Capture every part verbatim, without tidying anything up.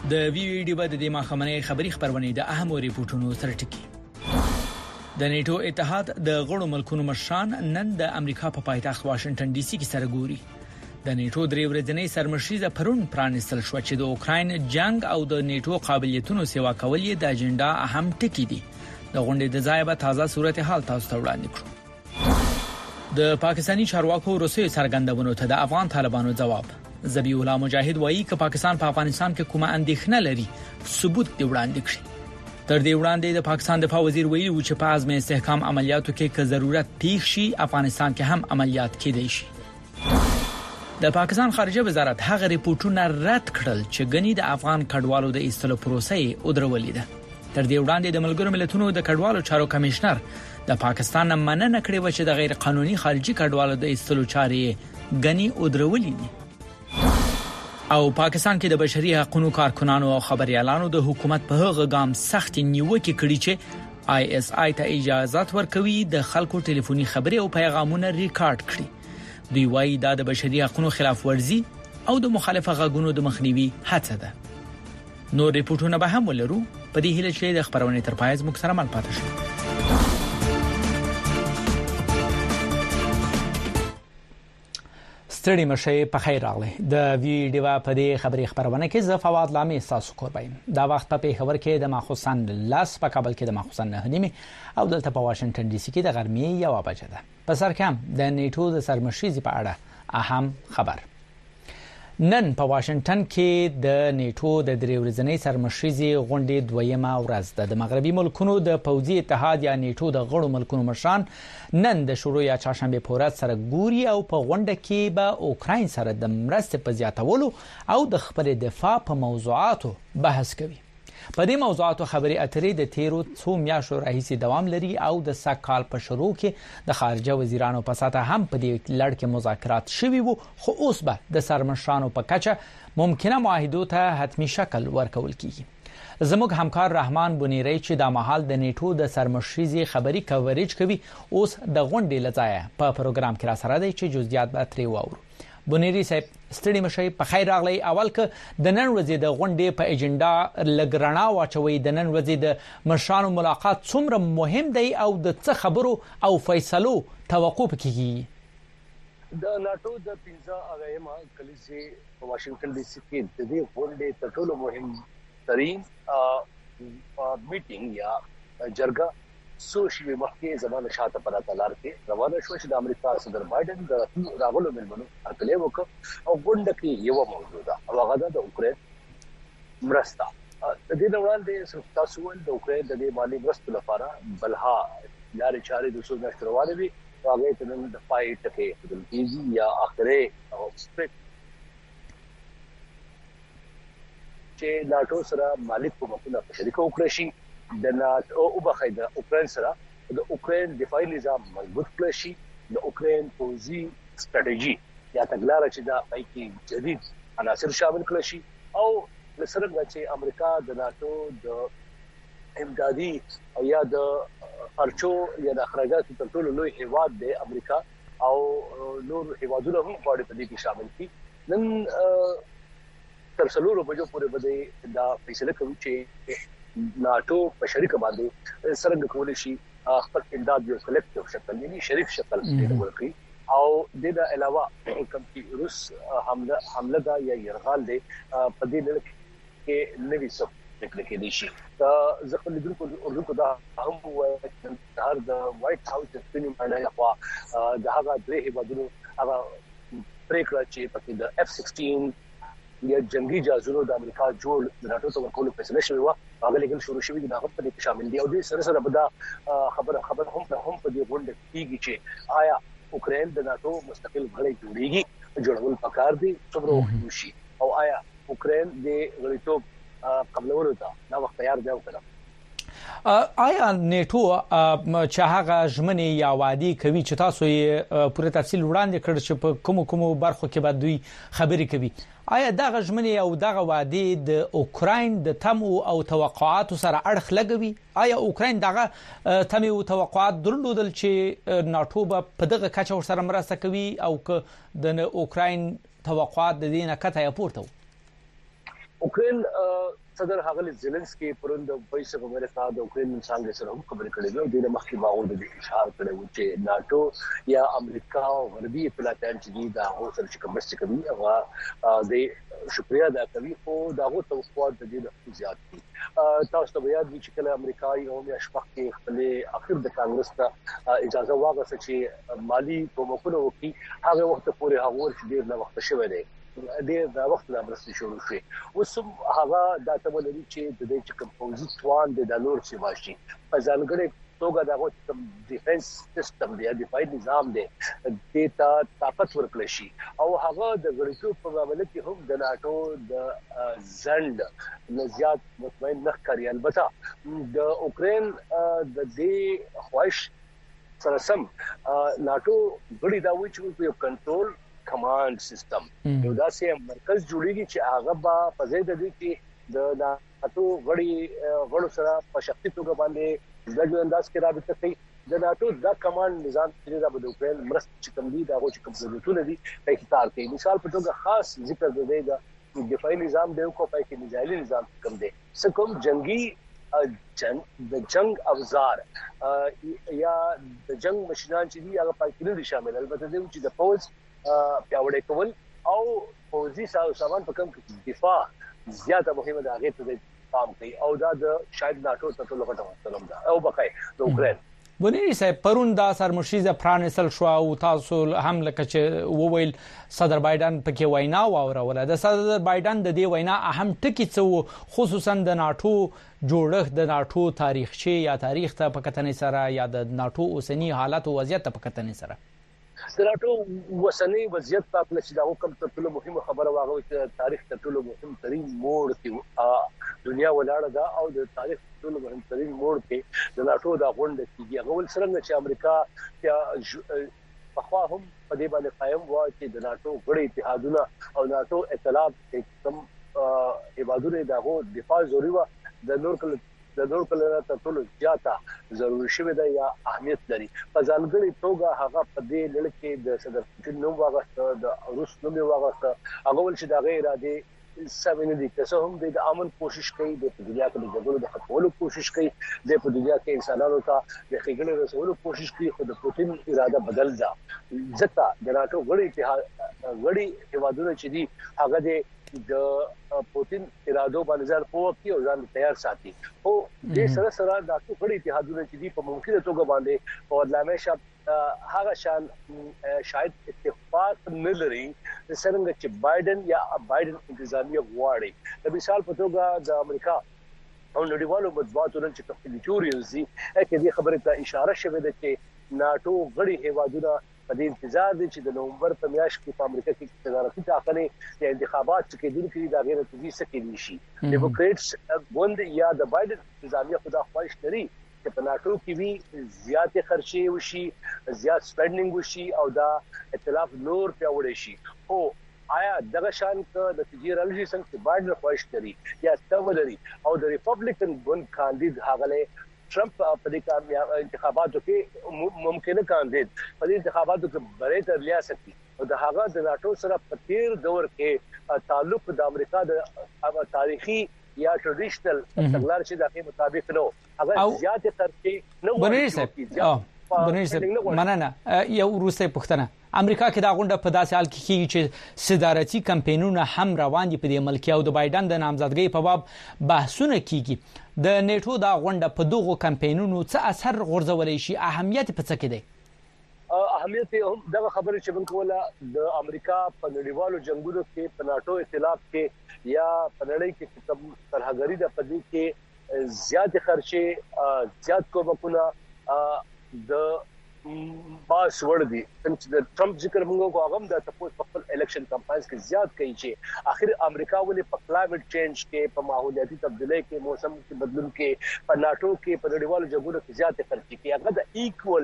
د وی وی ډي په د مخامنۍ خبري خبرونه د اهم ریپورتونو سره ټکی. د نیټو اتحاد د غړو ملکونو مشران نن د امریکا په پایتخت واشنگټن ډي سي کې سره ګوري. د نیټو درې ورځنۍ سرمشریزه پرون پرانستل شو چې د اوکراین جنگ او د نیټو قابلیتونو سیوا کول یې د اجنډا اهم ټکی دي. د غونډې د ځای به تازه صورتحال تاسو ته وړاندې کړو. د پاکستانی چارواکو روسي څرګندونو ته د افغان طالبانو جواب. ذبیح الله مجاهد وایي چې پاکستان په افغانستان کې کومه اندېښنه لري ثبوت دی وړاندې کړي. تر دې وړاندې د پاکستان دفاع وزیر ویلي و چې په ازمه استحکام عملیاتو کې که ضرورت پیښ شي افغانستان کې هم عملیات کېدای شي. د پاکستان خارجه وزارت هغه ریپورتونه رد کړل چې غني د افغان کډوالو د ایستلو پروسه او درولې ده. تر دې وړاندې د ملګرو ملتونو د کډوالو چارو کمشنر د پاکستان مننه کړې و چې د غیر قانوني خارجي کډوالو د ایستلو چارې غني او درولې دي. او پاکستان کې د بشري حقوقو کارکنانو او خبريالانو د حکومت په هغه ګام سخت نیوکه کړې چې آی اس آی ته اجازه ورکوي د خلکو ټلیفوني خبري او پیغامونه ریکارډ کړي. دوی وايي دا د بشري حقوقو خلاف ورزي او د مخالفه غږونو د مخنیوي هڅه ده. نور ریپورتونه به هم ولرو په دې هیله چې د خبرونه تر پایز مکسرمل پاتې شي. ستړي مشه په خیر راغله. د ویډیو په دې خبري خبرونه کې زه فواد لامي تاسو کوربایم. دا وخت په پیښور کې د ماخوسن لاس په کابل کې د ماخوسن نه نیمه او دلته په واشنگټن ډي سي کې د غرمې یو بجه ده. په سر کم د نیټو د سرمشریزي په اړه اهم خبر. نن په واشنگټن کې د نیټو د درې ورځنۍ سرمشریزي غونډې دویمه ورځ ده. د مغربي ملکونو د پوځي اتحاد یا نیټو د غړو ملکونو مشران نن د شروع یا چهارشنبه په ورځ سره ګوري او په غونډه کې به اوکراین سره د مرستې په زیاتولو او د خپل دفاع په موضوعاتو بحث کوي. په دې موضوعاتو خبري اترې د تیرو څو میاشتو راهیسې دوام لري او د سکهال په شروع کې د خارجه وزیرانو په ساته هم په دې لړ کې مذاکرات شوي وو، خو اوس به د سرمشرانو په کچه ممکنه معاهدو ته حتمی شکل ورکول کیږي. زموږ همکار رحمان بنيري چې د محل د نیټو د سرمشریزي خبري کوریج کوي اوس د غونډې لځای په پروګرام کې را سره دی چې جزئیات به ترې واورو. بنيري صاحب ستړي مشه په خیر راغلی. اول که د نن ورځې د غونډې په اجنډا لګرنا واچوي د نن ورځې د مشرانو ملاقات څومره مهم دی او د څه خبرو او فیصلو توقع پکې. د ناتو د پنځه اغیمه کلیسي په واشنگټن ډي سي کې د دې غونډې تر ټولو مهم ترين میټینګ یا جرګه سو شی مخکې زمانه شاته په لار کې روانه شو چې د امریکا صدر بایدن د راغلو ملمنو هرکلی وکړ او غونډه کې یو موضوع ده او هغه د اوکرين مرسته. د دې ډول د تاسو ول د اوکرين د مالی مرستو لپاره بلها لارې چارې د څو میاشتو روانه وي. هغه ته نن د پای ټکي د تیزی یا اخره او سپیک چې ناتو سره مالی کومکونه په شریکه وکړي شي. د ناتو او بخیده اوکرين سره د اوکرين دفاعي نظام مضبوط کړي شي. د اوکرين پوزي ستراتیژي یا تګلارې چې دا پای کې جدید عناصر شامل کړي شي او لسرنګ چې امریکا د ناتو د امدادي یا د خرچو یا د اخراجاتو تر ټولو لوی هیواد دی امریکا او نور هیوادونه هم په دې کې شامل دي. نن تر څلورو بجو پورې بده دا فیصله کوي چې ناتو په شریکه باندې سرنګ کول شي خپل امداد یو کلیکټیو شکل یعنی شریک شکل ورکړي او د دې علاوه کوم چې روس حمله حمله دا یا يرغال دی په دې لړ کې نوي څه فکر کې دي شي. دا ځکه لیدونکو اردو دا هم وایي چې هر د وایټ هاوس د سپینو باندې خوا د هغه درې هیوادونو هغه پریکړه چې پکې د اف سیکسټین یا جنگي جهازونو د امریکا جوړ د ناتو ته ورکول فیصله شوی و. هغه لیکل شروع شوی د هغه په دې شامل دي او د سره سره بدا خبر خبر هم هم په دې غونډه کېږي چې آیا اوکرين د ناتو مستقل غړي جوړیږي جوړول پکار دي څومره وخت شي او آیا اوکرين د غړیتوب قبلولو ته دا وخت تیار دی او کړه. آیا نیټو چې هغه ژمنې یا وعده کوي چې تاسو یې پوره تفصیل وړاندې کړ چې په کوم کوم برخو کې به دوی خبرې کوي، آیا دغه ژمنې او دغه وعده د اوکرين د تم او توقعات سره اړخ لګوي؟ آیا اوکرين دغه تم او توقعات درلودل چې ناتو په دغه کچه سره مرسته کوي او که د اوکرين توقعات د دې نه کته یا پورته؟ اوکرين صدر هغه زيلنسکي پروند د وایس اف امریکا د اوکرين څنګه سره هم خبرې کړې دي د مخکې باور د اشاره کړو چې ناتو یا امریکا او غربي ائتلافیان چې دا هو سره چې کوم څه کوي هغه د شکریا ادا کوي او دا هو توقعات د دې زیات دي تاسو ته یاد دي چې کله امریکایي او یا شپږ کې خپل اخر د کانګرس ته اجازه واغسته چې مالی کومکونه وکړي هغه وخت پورې هغه ور ډیر نه وخت شوی دی ډیر دا وخت لا برسي شروع شي اوس هغه د تملري چې د دې چې کوم پوزي توان د ډالر سی واشي په ځانګړي توګه دا کوم ډیفنس سیستم دی د دفاعي نظام دی د تا طاقت ورکړي شي او هغه د غړیتوب په معاملې کې هم د ناتو د زند نزيات مطمئن نه کوي البته د اوکرين د دې خواهش سره سم ناتو غړي دا وایي چې یو کنټرول کمانډ سیستم یو داسې مرکز جوړیږي چې هغه با په ځای د دې چې د ناتو غړي غړو سره په شخصي توګه باندې د انداز کې رابطه کوي د ناتو د کمانډ نظام چې د اوکرين مرسته چې کوم دي دا غوښ کوم ضرورتونه دي په اختیار کوي مثال په توګه خاص ذکر دی د دفاعي نظام دی کو په کې میزایل نظام کوم دی څه کوم جنگي جنگ د جنگ اوزار یا د جنگ ماشينان چې دي هغه پای کې شامل البته دی چې د فوج پیاوړی کول او فوزي سامان په کوم دفاع زیاته مهمه ده هغه ته پام کوي او دا د شاید ناتو ته ټول غټه تلم ده او بقای د اوکرين بونی صاحب پرون دا سرمشيزه پرانسل شو او تاسو هم لکه چې وویل صدر بایدن پکې وینا واوروله د صدر بایدن د دې وینا اهم ټکی څه خصوصا د ناتو جوړښت د ناتو تاریخچه یا تاریخ ته په کتنې سره یا د ناتو اوسنی حالت او وضعیت په کتنې سره سراتو وسنی وضعیت په اړه چې دا کوم ته ټول مهمه خبره واغوي چې تاریخ ته ټول مهم ترين موړ کې دنیا ولاړه ده او د تاریخ ټول مهم ترين موړ کې د ناتو دا غونډه کیږي غول څنګه چې امریکا یا په خوا هم په دې باندې قائم و چې د ناتو غړي اتحادونه او ناتو ائتلاف کوم عبادتونه دغه دفاع ضروري و د نور کله د نور کله ته ټول زیاته ضروري شوی دی یا اهمیت لري په ځانګړي توګه هغه په دې لړ کې د صدر پوتین نوم واغسته د روس نوم واغسته هغه ول چې د غیر اراده سمونه دي که هم د امن کوشش کوي د دنیا کې د جګړو د ختمولو کوشش کوي د په دنیا کې انسانانو ته د خېګړې رسولو کوشش کوي خو د پوتین اراده بدل ده ځکه د ناتو غړي اتحاد غړي هوادونه چې دي هغه د د پوتین ارادو باندې ځان په وخت او ځان تیار ساتي او د سره سره د ټول اتحادونو چې دی په ممکنه توګه باندې په ودلامه شپ هغه شان شاید اتفاق نه لري څنګه چې بایدن یا بایدن انتظامیه غواړي د مثال په توګه د امریکا او نړیوالو مطبوعاتو چې تفصیلي دي اکه دې خبره ته اشاره شوه ده چې ناتو غړي هوادونه په دې انتظار دي چې د نومبر په میاشت کې په امریکا کې صدارتي ټاکنې یا انتخابات چې کېدل کې دا غیر تدوی سکه شي ډیموکریټس غوند یا د بایدن انتظامیه خدا خواهش لري چې په ناتو کې وی زیات خرچي وشي زیات سپینډینګ وشي او دا ائتلاف نور پیوړی شي او آیا دغه شان ک د تجارت څنګه بایدن خواهش لري یا څو لري او د ریپبلیکن ګوند کاندید هغه ټرمپ په دې کامیاب انتخاباتو کې ممکنه کاندید په دې انتخاباتو کې بری تر ریاست او د هغه د ناتو سره په تیر دور کې تعلق د امریکا د تاریخي یا ټریډیشنل تګلار چې دغه مطابق نو هغه زیات خرچې نو ورني بنرسه مننه یو روسي پښتنه امریکا کې دا غونډه په داسې حال کې کیږي چې صدارتي کمپاینونه هم روان دي په دې ملک او د بایدن د نامزدګۍ په باب بحثونه کیږي د نیټو دا غونډه په دغه کمپاینونو څه اثر غورځولای شي اهمیت په څه کې دی اهمیت هم دغه خبره چې موږ کوله د امریکا په نړیوالو جنگونو کې په ناتو ائتلاف کې یا په نړۍ کې کوم ترهګری د پدې کې زیات خرچه زیات کومکونه د باس ور دي چې د ټرمپ ذکر موږ کو هغه د تاسو په خپل الیکشن کمپاینز کې زیات کوي چې اخر امریکا ولې په کلایمټ چینج کې په ماحولیاتي تبدیلۍ کې موسم کې بدلون کې په ناتو کې په نړیوالو جګړو کې زیات خرچ کوي هغه د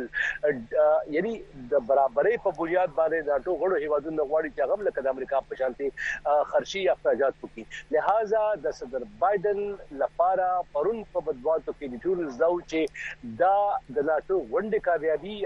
ایکوال یعنی د برابرۍ په بنیاد باندې ناتو غړو هیوادونو غواړي چې هغه لکه د امریکا په شانتي خرچي اخراجات وکړي لہذا د صدر بایدن لپاره پرون په بدواتو کې د ټول زاو چې دا د ناتو غونډه کامیابی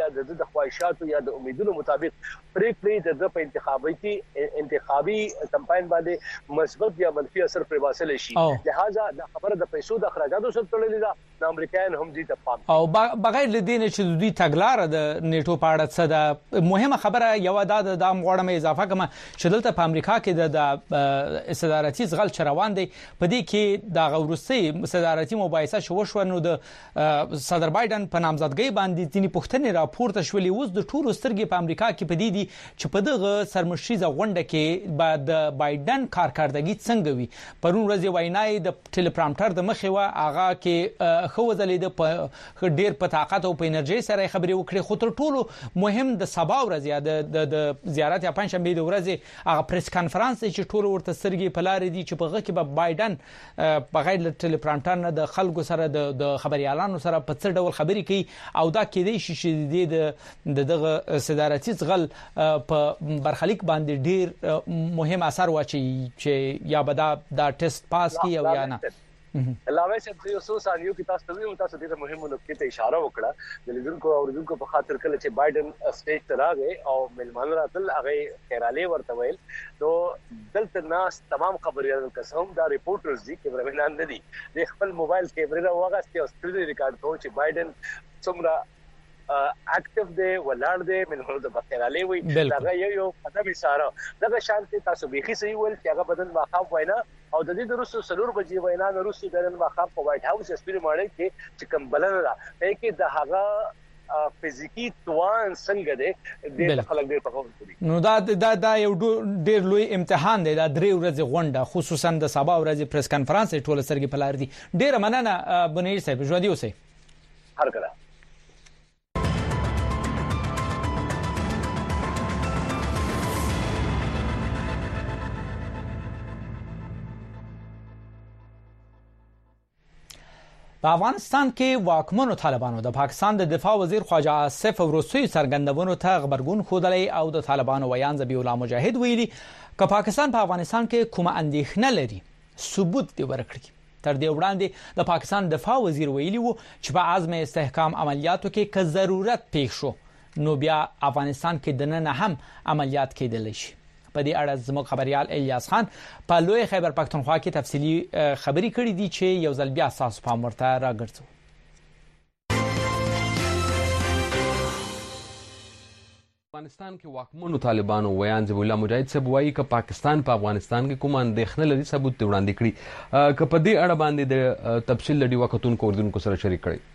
یا د خواهشاتو یا د امیدونو مطابق پریکړې د په انتخابي انتخابي کمپاین باندې مثبت یا منفي اثر پر واصل شي. لہذا د خبره د پیسو د اخراجاتو سره تړلې ده. د امریکایان هم دې ته پام او بغیر لدین چې دوی تګلار د نیټو په اړه څه ده مهمه خبره یو د د غوړم اضافه کوم چې دلته په امریکا کې د صدارتي زغل چروان دی په دې کې د غورسي صدارتي مباحثه شو شو نو د صدر بایدن په نامزدګۍ باندې ځینې پوښتنې راپورته شولې اوس د ټولو سترګې په امریکا کې په دې دي چې په دغه سرمشریزه غونډه کې بعد د بایدن کارکړدګي څنګه وي. پرون ورځ وینای د ټلپرامټر د مخې و هغه کې خو ځلې د ډیر په طاقت او په انرژي سره خبرې وکړي خو تر ټولو مهم د سبا ورځ د د زیارت یا پنځشنبه د ورځې هغه پریس کانفرنس چې ټول ورته سترګې په لار دي چې په هغه کې به بایدن بغیر له ټلپرامټر نه د خلکو سره د خبريالانو سره په څه ډول خبرې کوي او دا کېدای شي چې د دغه صدارتي زغل په برخلیک باندې ډیر مهم اثر واچي چې یا به دا د ټیسټ پاس کی او یا نه. علاوه صاحب یو څو ثانیو کې تاسو ته تاسو ته مهمه نقطه ته اشاره وکړه د لیدونکو او اوریدونکو په خاطر کله چې بایدن سټیج ته راغی او ملمانو راتل هغه خیراله ورته ویل نو دلته ناس تمام خبريالان قسم دا ریپورټرز دي کیمرمنان نه دي د خپل موبایل کیمرا واغسته او ستړي ریکارډ کوي چې بایدن څومره اکټیو دی ولاړ دی ملمانو د خیراله وي دا یو یو قدم اشاره دا شانتي تاسو بيخي صحیح ول چې هغه بدن واخاف وینا او د دې دروسو سلور بجې وینا د روسي دنن واخاف په وایټ هاوس اسپری ماړی کې چې کوم بلنه را کې د هغه فزیکی توان څنګه دی د خلک ډېر په خبر دي. نو دا دا دا یو ډېر لوی امتحان دی دا درې ورځې غونډه خصوصا د سبا ورځې پریس کانفرنس ټول سرګي په لار دي. ډېر مننه بنیر صاحب ژوندي اوسئ. هر کله په افغانستان کې واکمنو طالبانو د پاکستان د دفاع وزیر خواجه آصف وروسي څرګندونو ته خبرګون خوده او د طالبانو ویان ذبیح الله مجاهد ویلي ک پاکستان په افغانستان کې کومه اندېښنه لري ثبوت دی ورکړي. تر دې وړاندې د پاکستان دفاع وزیر ویلي وو چې په عزم استحکام عملیاتو کې ک ضرورت پیښ شو نو بیا افغانستان کې دننه هم عملیات کېدلی شي. په دې اړه زموږ خبريال الیاس خان په لوی خیبر پختونخوا کې تفصیلی خبري کړې دي چې یو ځل بیا تاسو په مرته راګرځو. افغانستان کې واکمنو طالبانو ویان ذبیح الله مجاهد صاحب وایي چې پاکستان په افغانستان کې کوم اندېښنه لري ثبوت وړاندې کړي ک په دې اړه باندې د تفصیل لري وختونکو اوریدونکو سره شریک کړي.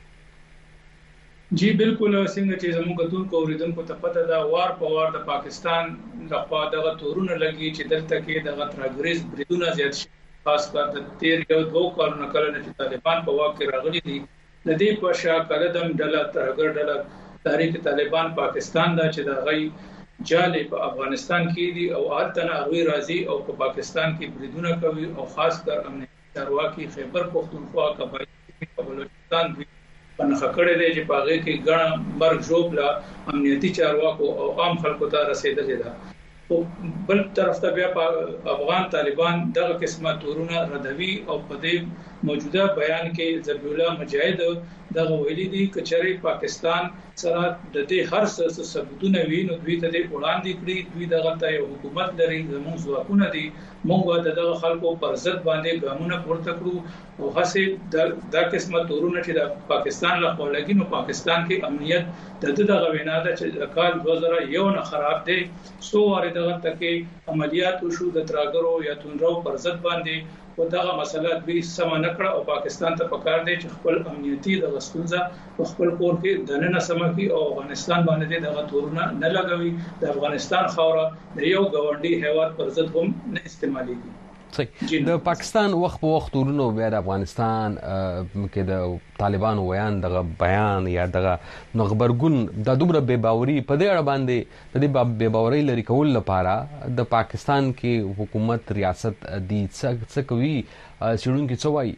جی بالکل څنګه چې زموږ کتونکو اوریدونکو ته پته ده وار په وار د پاکستان د خوا دغه تورونه لګي چې دلته کې دغه ترګریز بریدونه زیات شي خاص کر د تیر یو دوه کالونو کله چې طالبان په واک کې راغلي دي د دې په شا کلدم ډله ترګر ډله تحریک طالبان پاکستان دا چې د غي جالي په افغانستان کې دي او التنا غوي راځي او په پاکستان کې بریدونه کوي او خاص کر امنیتي چارواکي خیبر پختونخوا قبایلی په بلوچستان کې پنځه کړه دي چې پاغه کې ګڼ مرګ جوړ لا امنیتي چارواکو او عام خلکو ته رسیدلې ده او بل طرف ته بیا افغان طالبان دغه قسمه تورونه ردوي او په دې موجوده بیان کې ذبیح الله مجاهد دغه ویلي دي کچري پاکستان سره د دې هر څه ثبوتونه وي نو دوی ته د وړاندې کړی دوی دغه ته یو حکومت لري زموږ ځواکونه دي موږ دغه خلکو پر ضد باندې ګامونه پورته کړو او هڅه د قسمه تورونه چې د پاکستان له خوا لګي نو پاکستان کې امنیت د دغه وینا ده چې کال دوه زره یو نه خراب دی سو واره دغه تکي عملیات وشو د تراګرو یا تونرو پر ضد باندې او دغه مسله به سم نه کړ او پاکستان ته پکار دی چې خپل امنیتي د غسلزه په خپل کور کې دننه سمکي او افغانستان باندې دغه تورونه نه لګوي د افغانستان خوره د یو ګاونډي هیواد پر ضد هم نه استعماليږي. صحیح د پاکستان وخت په وخت ورونو بیا د افغانستان کې د طالبانو ویان دغه بیان یا دغه خبرګون د دومره بے باوري په دې اړه باندې د دې بے باوري لري کول لپاره د پاکستان کې حکومت ریاست دي څه کوي سړونکو څه وایي.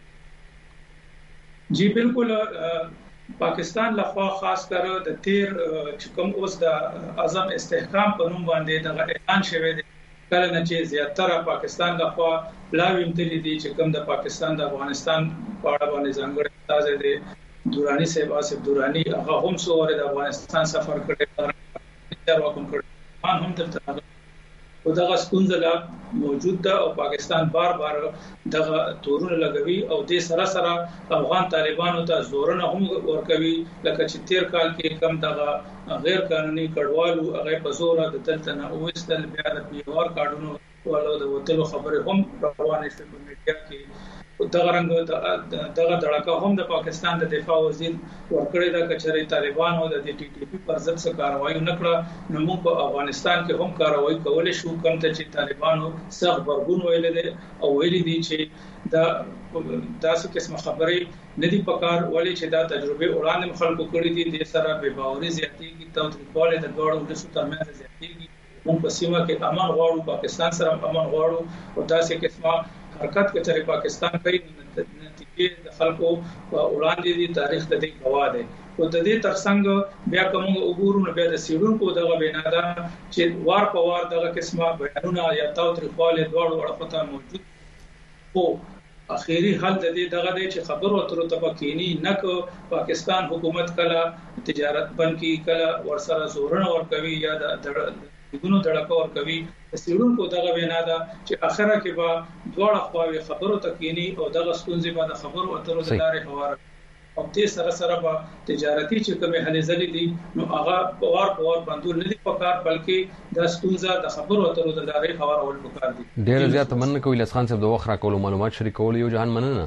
جی بالکل پاکستان لخوا خاص کر د تیر چې کوم اوس د اعظم استحکام په نوم باندې دغه اعلان شوی دی کله نه چې زیاتره پاکستان د خوا پلاویم تللی دي چې کوم د پاکستان د افغانستان په اړه باندې ځانګړی تازه دي دورانی صاحب آصف دورانی هغه هم څو ور د افغانستان سفر کړی دا وکم کړی هم دلته او دغه ستونزه موجود ده او پاکستان بار بار دغه تورونه لګوي او د سره سره افغان طالبانو ته زورونه هم ورکوي لکه چې تیر کال کې کم دغه غیر قانوني کډوالو هغه په زور د دلته نه اوستل بیا د پیور کارډونو ولو د وټلو خبره هم روانه شوه په میډیا کې دغه رنګ دغه دړکه هم د پاکستان د دفاع وزیر ورکړی دا کچري طالبانو د ټي ټي پی پر ضد څه کاروایی نکړه نو موږ په افغانستان کې هم کاروایی کولای شو کوم ته چې طالبانو سخت برګون ویل دي او ویل دي چې دا داسې قسم خبرې ندي پکار ولې چې دا تجربه وړاندې خلکو کړې دي د سره به باوري زیاتېږي تاوتریخواله د ګاړو د شو ترمنځ زیاتېږي موږ په سیمه کې امن غواړو پاکستان سره امن غواړو او داسې قسمه حرکت کې چې پاکستان کوي نتیجې د خلکو وړاندې دي تاریخ د دې گواه دی او د دې ترڅنګ بیا کوم وګورو نو بیا د سیډونکو دغه بنا ده چې وار په وار دغه قسمه بیانونه یا تاوتریخواله دواړو اړخو موجود او اخیری حل د دې دغه دی چې خبرو اترو ته پکېنی نه کو پاکستان حکومت کله تجارت بند کی کله ورسره زورونه ورکوي یا د دغه دړکو ورکوي سیډونکو دغه بنا ده چې اخره کې به دواړه خواوې خبرو تکینی او دغه ستونزې به د خبرو اترو د لارې هوار او دې سره سره به تجارتي چې کومه هلې ځلې دي نو هغه په وار په وار باندې نه دي پکار بلکې د ستونزه د خبرو اترو د لارې هوار ول پکار دي ډېر زیات مننه کوي لسخان صاحب د وخت راکولو معلومات شریکول یو جهان مننه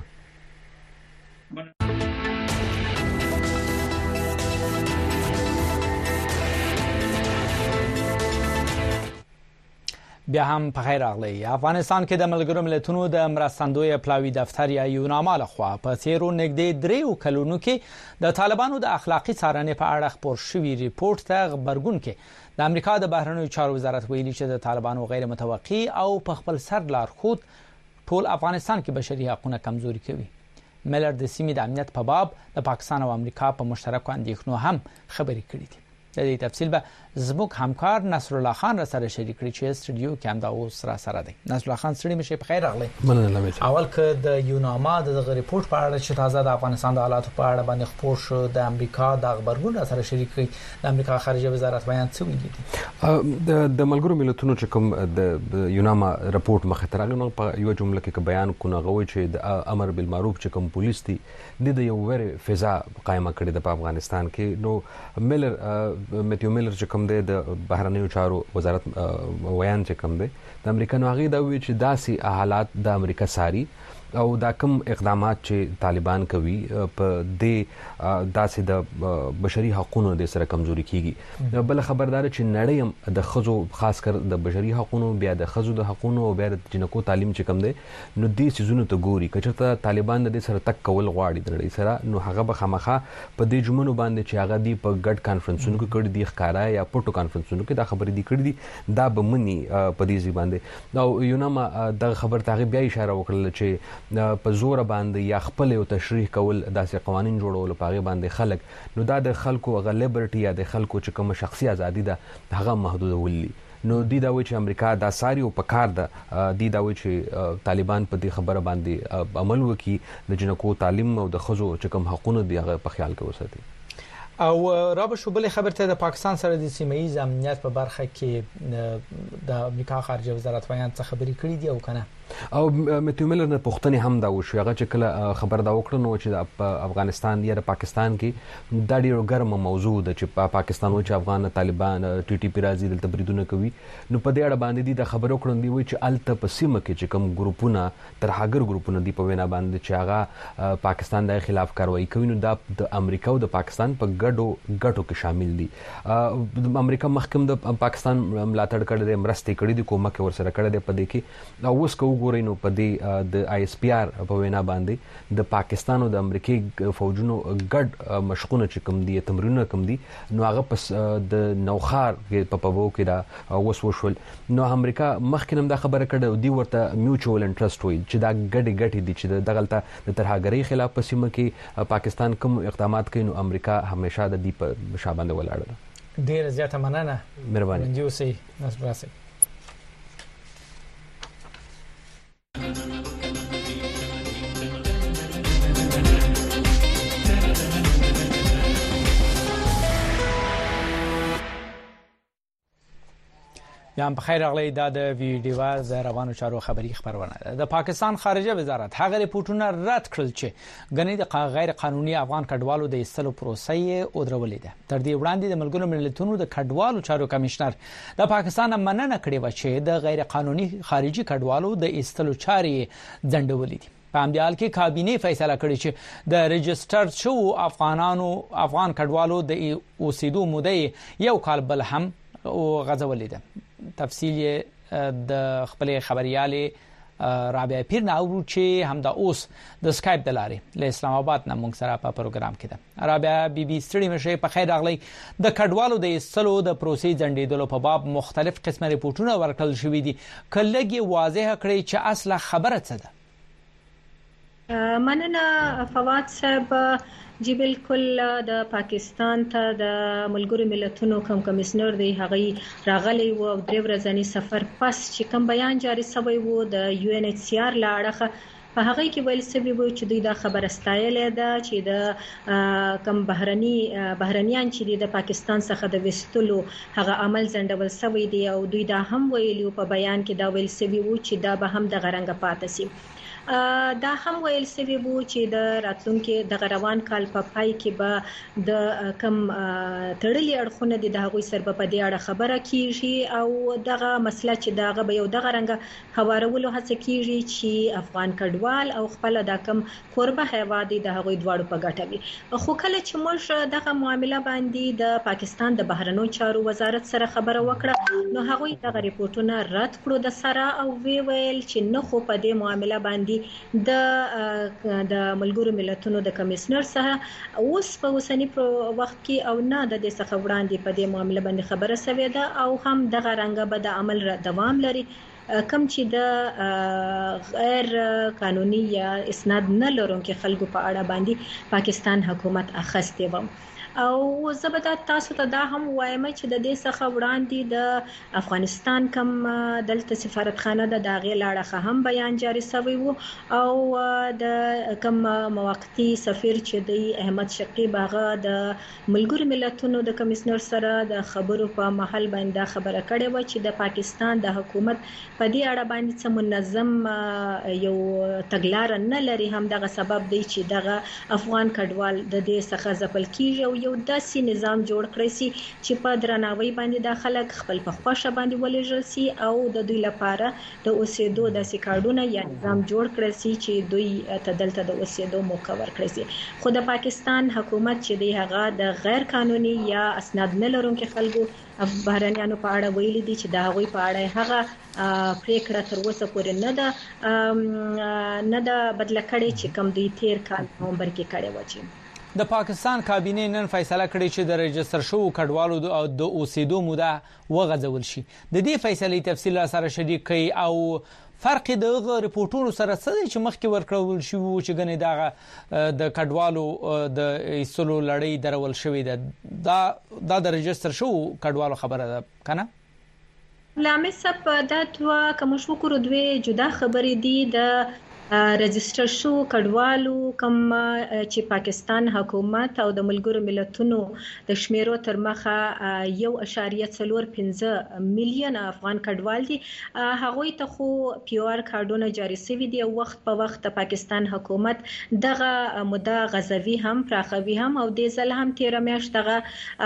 بیا هم په خیر راغلی افغانستان کې د ملګرو ملتونو د مرستندوی پلاوی دفتر یا یوناما لخوا په تیرو نږدې دریو کلونو کې د طالبانو د اخلاقی څارنې په اړه خبر شوی ریپورت ته خبرګون کې د امریکا د بهرنیو چارو وزارت ویلي چې د طالبانو غیر متوقع او په خپل سر لارښود ټول افغانستان کې بشري حقوقونه کمزوري کوي ملر د سیمې د امنیت په باب د پاکستان او امریکا په مشترکو اندېښنو هم خبرې کړې دي د دې تفصیل به زموږ همکار نصر الله خان را سره شریک کړي چې استودیو کې هم دا اوس را سره دی نصر الله خان سړي مشه په خیر راغلی مننه لمه اول که د یوناما د ریپورت په اړه چې تازه د افغانستان د حالات په اړه باندې خبر شو د امریکا د خبرګون را سره شریک کړي د امریکا خارجه وزارت بیان څه ویلي د د ملګرو ملتونو چې کوم د یوناما ریپورت مخه ترغه نو په یو جمله کې بیان کو نه غوي چې د امر بالمعروف چې کوم پولیس دي د یو ور فضا قائمه کړې د افغانستان کې نو ملر میتیو ملر چې کوم دی د بهرنیو چارو وزارت ویان چې کوم دی د امریکا نو هغه دا وی چې داسې حالات د امریکا ساري او دا کوم اقدامات چې طالبان کوي په دې داسې د بشري حقوقو د سره کمزوري کیږي بل خبردار چې نړۍ د خزو خاص کر د بشري حقوقو بیا د خزو د حقوقو او بیا د جنکو تعلیم چې کوم دی نو دې سيزونو ته ګوري کچته طالبان د سره تک کول غواړي د نړۍ سره نو هغه به خامخه په دې جملو باندې چې هغه دی په ګډ کانفرنسونو کې کړي دي ښکارا یا پټو کانفرنسونو کې دا خبرې دي کړي دي دا به مني په دې ځای باندې نو یوناما د خبر ته بیا اشاره وکړه چې په زور باندې یا خپل یو تشریح کول داسې قوانين جوړول په هغه باندې خلک نو دا د خلکو غ لیبرټي یا د خلکو چې کوم شخصي ازادي ده هغه محدود ولي نو دی دا و چې امریکا دا ساري او په کار ده دی دا و چې طالبان په دې خبره باندې عمل وکړي د جنکو تعلیم او د خزو چې کوم حقوقونه دی هغه په خیال کې وساتي او رابطه شو بل خبرته د پاکستان سره د سیمایي امنیت په برخه کې د امریکا خارجه وزارت بیان څه خبرې کړې دي او کنه او میتیو ملر نه پښتني هم دا وشو هغه چې کله خبر دا وکړ نو چې د افغانستان یا د پاکستان کې د ډیرو ګرمه موضوع ده چې پاکستان و چې افغان طالبان ټي ټي پی راځي دلته بریدونه کوي نو په دې اړه باندې د خبرو کړم دی وای چې الته په سیمه کې چې کوم ګروپونه ترهاګر ګروپونه دی په وینا باندې چې هغه پاکستان د خلاف کاروایی کوي نو د امریکا او د پاکستان په ګډو ګټو کې شامل دي د امریکا محکم د پاکستان ملاتړ کړی دی مرستې کړې دي کومک ورسره کړی دی په دې کې او اوس کو ګورئ نو په دې د آی اس پی آر په وینا باندې د پاکستان او د امریکای فوجونو ګډ مشقونه چې کوم دي تمرینونه کوم دي نو هغه پس د نوخار په پبو کې دا وسوشل نو امریکا مخکې دا خبره کړه دی ورته میوچوال انټرست وي چې دا ګډي ګټي دي چې دغلطه د ترهاګرۍ خلاف په سیمه کې پاکستان کوم اقدامات کوي نو امریکا همیشه د دې په شاباندې ولاړه ده ډیر زیاته مننه مهرباني دیوسي نسبراسي یا په خیر اغلی دا د ویډیو د روانو چارو خبري خبرونه ده. د پاکستان خارجه وزارت هغه ریپورتونه رد کړل چې غني د غیر قانوني افغان کډوالو د ایستلو پروسې او درولې ده. تر دې وړاندې د ملګرو ملتونو د کډوالو چارو کمشنر د پاکستان مننه کړې و چې د غیر قانوني خارجي کډوالو د ایستلو چارې ځنډولې دي. په همدې حال کې کابینه فیصله کړې چې د ريجستر شو افغانانو افغان کډوالو د اوسېدو موده یو کال بل هم او غزولې ده. تفصیل د خپل خبريالې رابعه پیر ناورو چې همدا اوس د سکایپ د لارې له اسلام آباد نه موږ سره په پروګرام کې ده. رابعه بي بي ستړي مشه په خیر راغلی. د کډوالو د ایستلو د پروسې ځنډېدلو په باب مختلف قسمه ریپورتونه ورکړل شوې دي. کلهږي واضح کړي چې اصله خبره څه ده. مننه فواد صاحب. جی بالکل د پاکستان ته د ملګرو ملتونو کم کمشنر دی هغه راغلی و او درې ورځې سفر پس چې کوم بیان جاری شوی وو د یو ان ایچ سی آر لاړه په هغه کې ویل شوی و چې دوی دا خبره ستایلې ده چې د کم بهرني بهرنیان چې د پاکستان څخه د وستلو هغه عمل ځنډول شوی دی او دوی دا هم ویلي په بیان کې دا ویل شوی و چې دا به هم د غرنګ پاتې شي. دا هم ویل شوی وو چې د راتلونکو د روان کال په پای کې به د کم تړلې اړخونه د هغوی سره په دې اړه خبره کیږي او دغه مسله چې دغه به یو دغه رنګ هوارولو هڅه کیږي چې افغان کډوال او خپل د کم قربه هیواد د هغوی دواړو په ګټه وي. خو کله چې موږ دغه معاملې باندې د پاکستان د بهرنیو چارو وزارت سره خبره وکړه نو هغوی دغه ریپورتونه رد کړو د سره او وی ویل چې نه خو په دې معاملې باندې د د ملګرو ملتونو د کمشنر سره اوس په اوسنی وخت کې او نه د دې څخه وړاندې په دې معاملې باندې خبره شوې ده او هم دغه رنګ به د عمل دوام لري کم چې د غیر قانوني یا اسناد نه لرونکو خلکو په اړه باندې پاکستان حکومت اخستې و. او زبده تاسو ته دا هم وایم چې د دې څخه وړاندې د افغانستان کم دلته سفارتخانه د داغه لاړه هم بیان جاری شوی وو او د کم موقتی سفیر چې د احمد شقیب هغه د ملګرو ملتونو د کمشنر سره د خبرو په محل باندې خبره کړې و چې د پاکستان د حکومت په دې اړه باندې څه منظم یو تګلار نه لري. هم دغه سبب دی چې دغه افغان کډوال د دې څخه ځپل کیږي او یو داسې نظام جوړ کړی سي چې په درناوي باندې د خلک خپل په خوښه باندې ولېږل سي او د دوی لپاره د اوسېدو داسې کارډونه یا نظام جوړ کړی سي چې دوی ته دلته د اوسېدو موقع ورکړي سي. خو د پاکستان حکومت چې دی هغه د غیر قانوني یا اسناد نه لرونکو خلکو بهرنیانو په اړه ویلي دي چې د هغوی په اړه هغه پریکړه تر اوسه پورې نه ده نه ده بدله کړې چې کوم دوی تیر کال نومبر کې کړې و. چې د پاکستان کابینه نن فیصله کړې چې د ريجستر شو کډوالو د اوسېدو موده وغځول شي. د دې فیصلې تفصیل سره شریک کړي او فرق د ریپورتونو سره څه دی چې مخکې ورکړل شو چې غني دغه د کډوالو د ایستلو لړۍ درول شوې ده. دا د ريجستر شو کډوالو خبره ده کنه؟ لامل سب دا دوا کوم شو کړو دوی جدا خبرې دي. د رجستر شو کډوالو کوم چې پاکستان حکومت او د ملګرو ملتونو د شمیرو تر مخه یو اشاریه څلور پنځه میلیون افغان کډوال دي هغوی ته خو پیور کارډونه جاری شوي دي او وخت په وخت د پاکستان حکومت دغه مده غزوي هم پراخوي هم او د ځل هم تیر میاشت دغه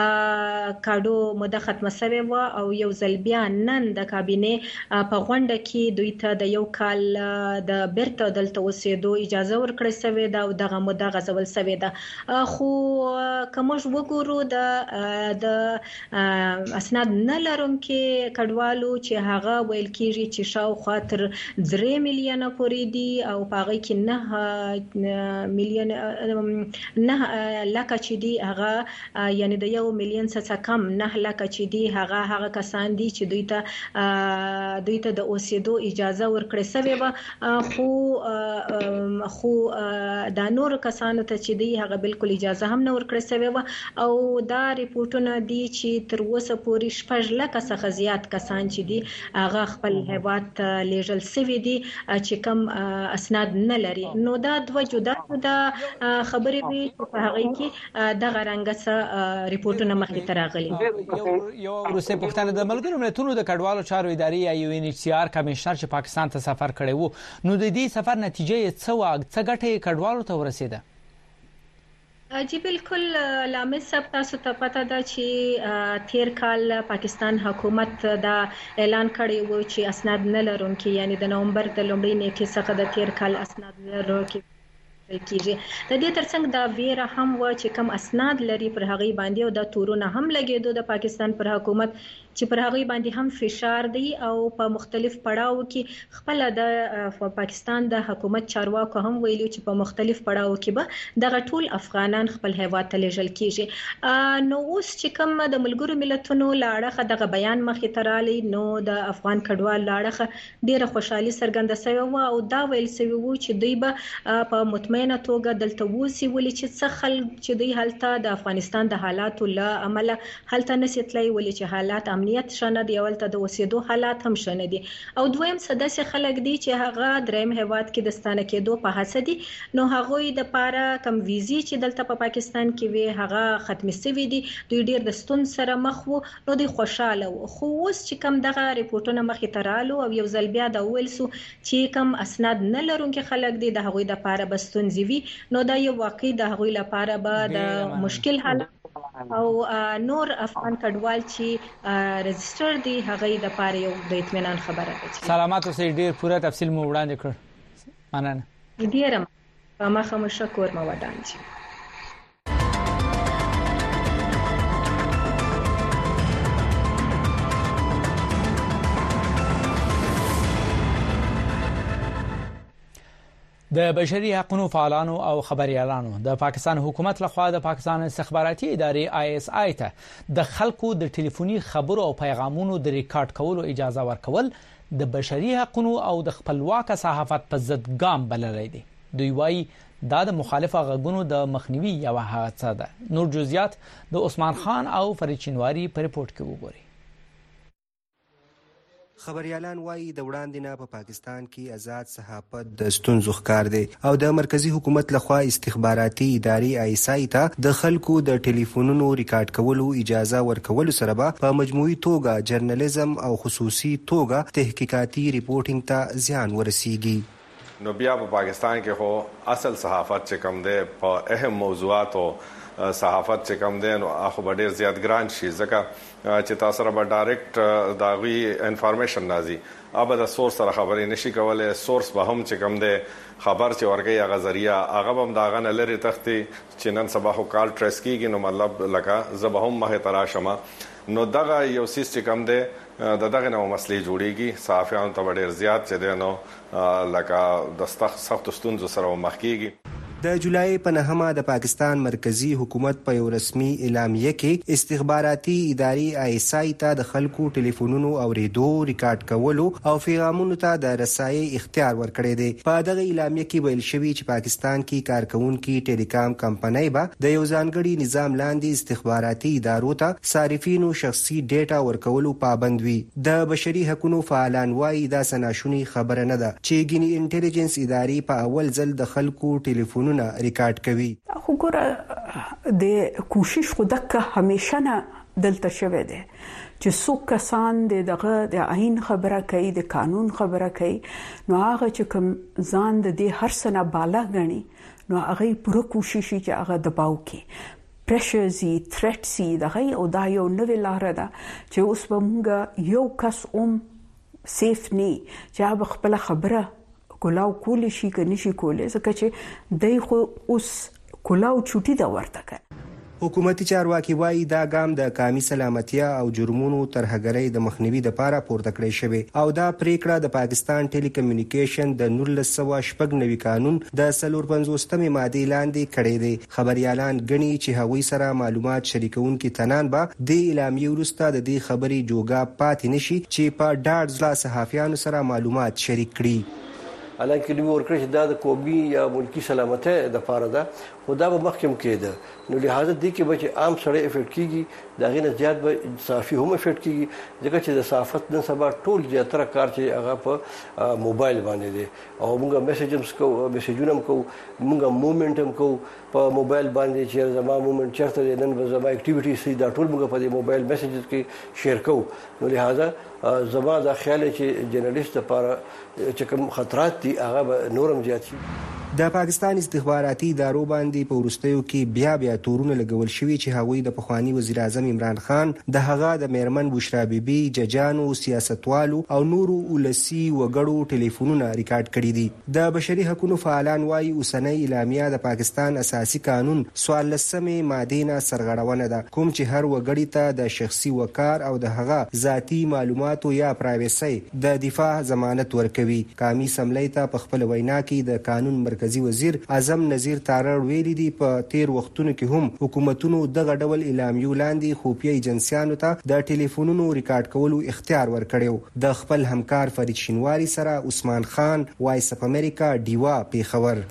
کارډو مده ختمه شوی و او یو ځل بیا نن د کابینه په غونډه کې دوی ته د یو کال د بیرته دلته اوسېدو اجازه ورکړې شوې ده او دغه موده غځول شوې ده. خو کوم وګورو د د اسناد نه لرونکو کډوالو چې هغه ویل کېږي چې شاوخوا تر درې میلیونه پورې دي او په هغه کې نه میلیون نه لکه چې دي هغه یعنی د یو میلیون څخه کم نه لکه چې دي هغه هغه کسان دي چې دوی ته دوی ته د اوسېدو اجازه ورکړې شوې و. خو خو د نور کسانو ته چې دی هغه بالکل اجازه هم نه ورکړې شوی و او دا ریپورتونه دي چې تر اوسه پورې شپږ لکه څخه زیات کسان چې دي هغه خپل هیواد ته لیږل شوي دي چې کوم اسناد نه لري. نو دا دوه جدا جدا خبرې وي چې په هغه کې دغه رنګه څه ریپورتونه مخې ته راغلي. یو روسي پښتانه د ملګرو ملتونو د کډوالو چارو ادارې یا یو ان ایچ سی آر کمشنر چې پاکستان ته سفر کړی وو، نو د دې سفر نتیجه یې څه و؟ څه ګټه کډوالو ته ورسېده؟ جی بالکل لامل صاحب، تاسو ته پته ده چې تیر کال پاکستان حکومت دا اعلان کړی و چې اسناد نه لرونکي، یعنی د نومبر د لومړۍ نیټې څخه د تیر کال اسناد لرونکي کیږي. د دې ترڅنګ دا ویره هم و چې کم اسناد لري پر هغه باندې او د تورونه هم لګیدو د پاکستان پر حکومت چې پر هغه باندې هم فشار دی او په مختلف پړاو کې خپل د پاکستان د حکومت چارواکو هم ویلي چې په مختلف پړاو کې به دغه ټول افغانان خپل هیواد ته لیږل کیږي. نو اوس چې کوم د ملګرو ملتونو لاړه دغه بیان مخې ته رالی، نو د افغان کډوال لاړه ډیره خوشحالي څرګنده شوې و او دا ویل شوی و چې دوی به په مطمئن نه توګه دلته وسی ولې چې څه خلک چې دوی هلته د افغانستان د حالاتو له امله هلته نشي تللی، ولې چې حالات امنیت شنه دی، ولته د اوسېدو حالات هم شنه دي. او دویم څه داسې خلک دي چې هغه دریم هیواد کې د ستانه کېدو په هڅه دي، نو هغوی د پاره کم ویزي چې دلته په پا پاکستان کې وي هغه ختمې شوي دي، دوی ډیر د ستون سره مخ وو، نو دوی خوشاله وو. خو اوس چې کم دغه ریپورتونه مخې ته رالو او یو ځل بیا دا ویل سو چې کم اسناد نه لرونکي خلک دي د هغوی د پاره بستون زیوی، نو دا یو واقعي د هغوی لپاره به د مشکل حالت او نور افغان کډوال چې رجسټر دي هغه د لپاره یو د اطمینان خبره ده. سلامات اوسئ، ډیر پوره تفصیل مو وړاندې کړ. مننه. ډیره په مخه مو شکر مو ودان شي. د بشري حقوقو فعالانو او خبريالانو د پاکستان حکومت لخوا د پاکستان استخباراتي ادارې آی اس آی ته د خلکو د ټلیفوني خبرو او پیغامونو د ریکارډ کولو اجازه ورکول د بشري حقوقو او د خپلواک صحافت په ضد ګام بللی دی. دوی وایي دا د مخالفه غږونو د مخنیوي یو هڅه ده. نور جزئیات د عثمان خان او فرید چینواری په ریپورت کې وګورئ. خبريالان وایي د وړاندې نه په پا پاکستان کې آزاد صحافت د ستونزو ښکار دی او د مرکزی حکومت لخوا استخباراتي ادارې آی اس آی ته د خلکو د ټلیفونونو ریکارډ کولو اجازه ورکولو سره به په مجموعي توګه جرنالیزم او خصوصي توګه تحقیقاتي ریپورټینګ ته زیان ورسیږي. نو بیا په پاکستان کې خو اصل صحافت چې کم دی په اهم موضوعاتو صحافت چې کم دی نو اخو به ډیر زیات ګران شي، ځکه چې تاسو سره به ډایرکټ دا غوي انفارمیشن راځي، اوبه د سورس سره خبرې نشي کولای، سورس به هم چې کم دی خبر چې ورګي هغه ذریعہ هغه هم دا غن لري تختي چې نن سبا خو کال ټریس کیږي، نو مطلب لکه زه به هم مخه تراشم، نو دغه یو سیس چې کم دی د دغه نو مسلې جوړیږي، صحافیانو ته ډیر زیات چې دی نو لکه د سخت ستونزو سره مخ کیږي. د جولای په نهمه د پاکستان مرکزی حکومت په یو رسمي اعلامیه کې استخباراتي ادارې آی اس آی ته د خلکو ټلیفونونو اوریدو، ریکارډ کولو او پیغامونو ته د رسایي اختیار ورکړی دی. په دغه اعلامیه کې ویل شوی چې پاکستان کې کارکونکي ټیلیکام کمپنۍ به د یو ځانګړي نظام لاندې استخباراتي ادارو ته صارفینو شخصي ډیټا ورکولو پابند وي. د بشري حقوقو فعالان وایي دا سناشونی خبره نه ده چې ګینی انټيليجنس ادارې په اول ځل د خلکو ټلیفونونو ریکارډ کوي. خو ګوره د کوشش خو دغه همیشه نه دلته شوه دی چې څوک کسان د دغه د عین خبره کوي، د قانون خبره کوي، نو هغه چې کوم ځان د دې هر سنه بالا غني نو هغه پوره کوشش چې هغه دباو کوي، پرشرزي تھریټسي دغه او دا یو نوې لار ده چې اوس به موږ یو کس اوم سیف نه چې هغه خپل خبره کولاو کولی شي که نشي کولی، ځکه چې دای خو اوس کولاو چوټي دا ورته کوي. حکومتي چارواکي وایي دا ګام د قومي سلامتیا او جرمونو ترهګرۍ د مخنیوي لپاره پورته کړی شوی او دا پریکړه د پاکستان ټیلی کمیونیکیشن د نولس سوه شپږ نوي قانون د څلور پنځوستمې مادې لاندې کړی دی. خبريالان غني چې هغوی سره معلومات شریکونکي تنان به د اعلامیې وروسته د دې خبرې جوګه پاتې نشي چې په ډاډ ځله صحافیانو سره معلومات شریک کړي. حالانکه دوی ورکړي چې دا د قومي یا ملکی سلامتۍ د پاره ده خو دا به مخکم کېده نو لہذا دې کې به چې عام سړی افیکټ کیږي دا غینه زیات به صحافي هم افیکټ کیږي ځکه چې د صحافت نن سبا ټول زیاتره کار چې هغه په موبایل باندې دی او موږ میسجز کو میسجونه کو موږ موومېنټ هم کو په موبایل باندې چې زما موومېنټ چرته دی نن به زما اکټیویټي سي دا ټول موږ په دې موبایل میسجز کې شیر کوو نو لہذا زما دا خیال چې جرنالست لپاره چې کوم خطرات دي هغه نورم زیات شي. د پاکستان استخباراتي ادارو باندې په ورستیو کې بیا بیا تورونه لګول شوي چې هغوی د پخوانی وزیر اعظم عمران خان د هغه د میرمن بشرا بیبي ججانو سیاستوالو او نورو ولسی وګړو ټلیفونونه ریکارډ کړي دي. د بشري حقوقو فعالان وايي اوسنۍ اعلامیه د پاکستان اساسي قانون سوال لسمه ماده نه سرغړونه ده کوم چې هر وګړي ته د شخصي وقار او د هغه ذاتی معلوماتو یا پرایویسي د دفاع ضمانت ورکوي. قومي سملې ته په خپل وینا کې د قانون مرکزی وزیر اعظم نذیر تارړ ویلي دي په تیر وختونو کې هم حکومتونو دغه ډول اعلامیو لاندې خفیه ایجنسیانو ته د ټلیفونونو ریکارډ کولو اختیار ورکړیو. د خپل همکار فرید شینواری سره عثمان خان وایس اف امریکا ډیوا پیښور.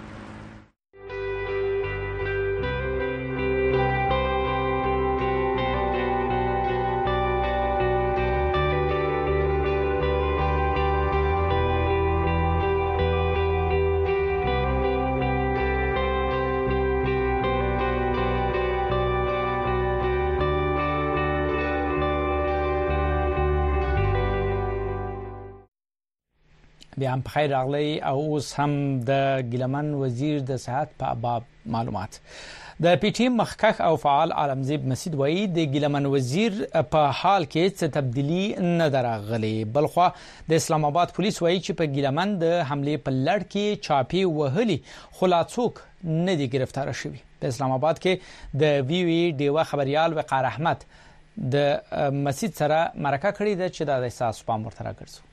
بیا هم بخیر راغلی او اوس هم د ګیلمن وزیر د صحت په باب معلومات. د پی ټی ایم مخکښ او فعال عالمزیب مسعود وایي د ګیلمن وزیر په حال کې څه تبدیلی نه دراغلي. بلخوا د اسلام آباد پولیس وایي چې په ګیلمن د حمله په لړ کې چاپی وهلي خو لا څوک نه دي گرفتار شوي. په اسلام آباد کې د وی وی ډیوا خبريال وقار احمد د مسعود سره مرکه کړې ده چې د احساس پام ورته راګرځو.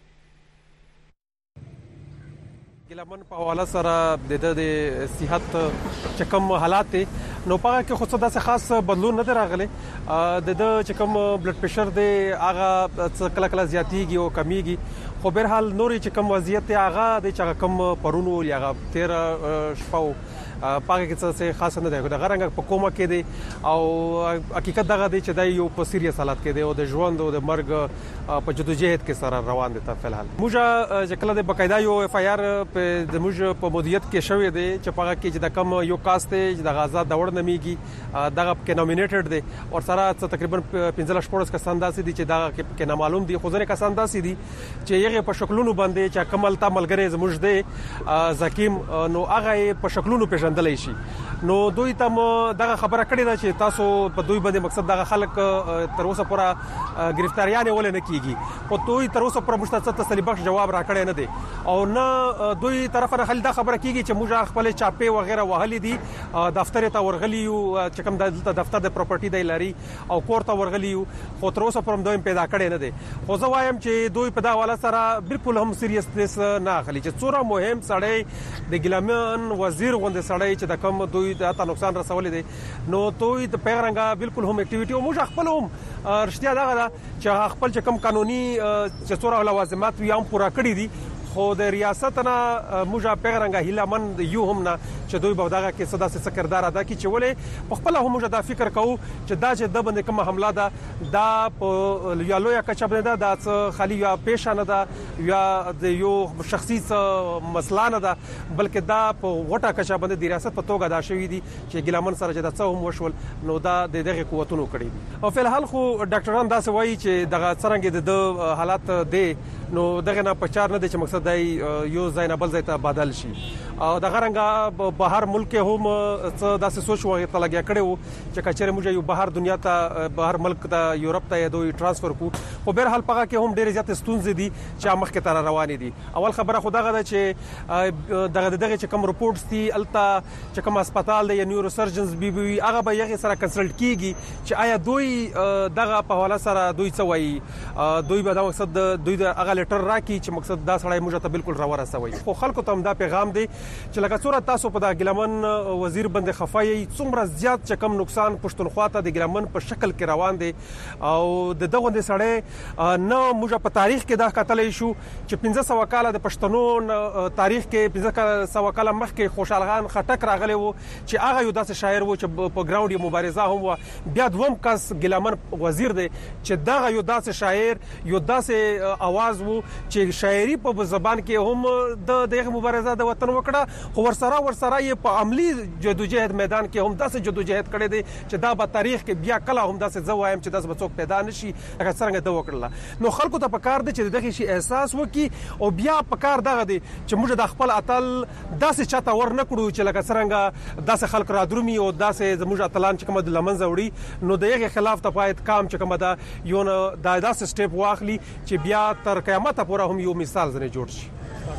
ګیلمن په حواله سره د صحت چې کوم حالات نو پاره کې خو څه داسې خاص بدلون نه راغلی. د د چې کوم بلډ پريشر دی هغه کله کله زیاتیږي او کمیږي خو به هر حال نورې چې کوم وضعیت هغه د چې کوم پرونو یا تیر شپو پاره کې څه خاص نه دی. د غرنګ په کومه کې دی او حقیقت دغه دی چې د یو په سیریس حالت کې دی او د ژوند او د مرګ په جدوجہد کې سره روان دي. تر فلحال موږ چې کله د بقایدا یو اف آی آر د موږ په مدیریت کې شوې دی چې پاره کې چې د کم یو کاست دی د غزا دوړ نمیږي دغه کې نومینیټډ دی او سره تقریبا پنځه شپږ کسان داسې دي چې دغه کې نامعلوم دي خو ځنه کسان داسې دي چې یغه په شکلونو باندې چې کمل تا ملګری زموږ دی زکیم نو هغه په شکلونو پیژندل شي. نو دوی ته دغه خبره کړې ده چې تاسو په دوی باندې مقصد دغه خلک تر اوسه پورې گرفتاریان ولې نه کیږي او دوی تر اوسه پورې مشتت تسلی بخش جواب راکړی نه دی او نه دوی طرف نه خل دا خبره کیږي چې موږ خپل چاپې وغیرہ وهلې دي دفتر ته ورغلی یو چې کوم د دفتر د پراپرټي دی لري او کور ته ورغلی یو خو تر اوسه پورې دوی پیدا کړی نه دی. خو زه وایم چې دوی په دا حواله سره بالکل هم سیریسنس نه اخلي چې څوره مهم سړی د ګیلمن وزیر غوند سړی چې د کوم دوی ته نقصان رسولې دي نو دوی د پیغرنګا بالکل هم اکټیویټي او موږ خپل هم رښتیا دا چې خپل چې کوم قانوني چې څوره لوازمات وي هم پورا کړی دي خو د ریاست نه موږ پیغرنګا هیله من یو هم نه چې دوی به دغه کې صدا سي سکردار ادا کی چې ولې په خپل هم موږ دا فکر کوو چې دا چې د باندې کوم حمله ده دا په یالویا کچب نه ده د خالي یا پېښه نه ده یا د یو شخصي مسله نه ده بلکې دا په وټه کچب باندې د ریاست په توګه دا شوې دي چې ګیلمن سره چې د څو هم وشول نو دا د دغه قوتونو کړی دي او په الحال خو ډاکټران دا سوي چې دغه څنګه د حالات دی نو دغه نه پچار نه دي چې مقصد دی یو ځای نه بل ځای ته بدل شي او د غرنګ بهر ملک هم څه داسې سوچ وغه ته لګیا کړو چې کچره موږ یو بهر دنیا ته بهر ملک ته یورپ ته دوی ترانسفر کو خو به هر پغه کې هم ډېر زیات ستونزې دي چې مخکې تر روانې دي. اول خبره خو دغه ده چې دغه دغه چې کوم رپورټس دي الته چې کوم هسپتال دی یا نیورو سرجنز بي بي هغه به یغه سره کنسلټ کیږي چې آیا دوی دغه په حواله سره دوی څه وایي دوی به دا مقصد دوی د هغه لیټر راکې چې مقصد دا سړی موږ ته بالکل راوړسوي. خو خلکو ته هم دا پیغام دی چې لکه څوره تاسو په د ګلمن وزیر باندې خفای څومره زیات چې کم نقصان پښتونخوا ته د ګلمن په شکل کې روان دي او د دغه د سړی نه موږ په تاریخ کې دا کتلې شو چې پنځه سوه کاله د پښتنو تاریخ کې پنځه سوه کاله مخکې خوشحال خان خټک راغلی وو چې هغه یو داسې شاعر وو چې په ګراوند یې مبارزه هم وه. بیا دوم کس ګلمن وزیر دی چې دغه یو داسې شاعر یو داسې اواز وو چې شاعري په زبان کې هم د دغه مبارزه د وطن وکړه خو ورسره ورسره یې په عملی جدوجہد میدان کې هم داسې جدوجہد کړی دی چې دا به تاریخ کې بیا کله هم داسې زه وایم چې داسې به څوک پیدا نشي هغه څنګه ده وکړله. نو خلکو ته پکار دی چې دغه شی احساس وکي او بیا پکار دغه دی چې موږ د خپل اتل داسې چاته ور نه کړو چې لکه څنګه داسې خلک را درومي او داسې زموږ اتلان چې کوم د لمنځه وړي نو د یغه خلاف ته باید کام چې کوم دا یو نه دا داسې سټیپ واخلي چې بیا تر قیامت پورې هم یو مثال زنه جوړ شي.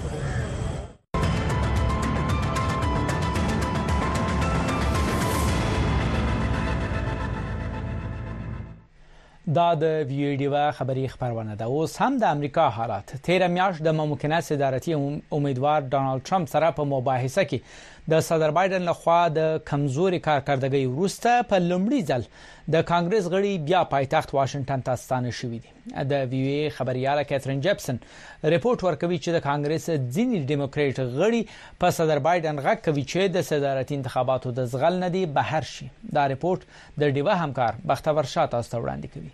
دا د ویډیو خبری خبرونه ده. اوس هم د امریکا حالات تیر میاشت د ممکنه صدارتي امیدوار ډانلډ ټرمپ سره په مباحثه کې د صدر بایدن لخوا د کمزوري کارکردګۍ وروسته په لومړي ځل د کانګرس غړي بیا پایتخت واشنگټن ته ستانه شوي دي. د وی وی خبرياله کیترین جپسن ریپورت ورکوي چې د کانګرس ځینې ډیموکریټ غړي په صدر بایدن غږ کوي چې د صدارتي انتخاباتو د زغل نه دی بهر شي. دا ریپورت د ډیوه همکار بختور شاه تاسو ته وړاندې کوي.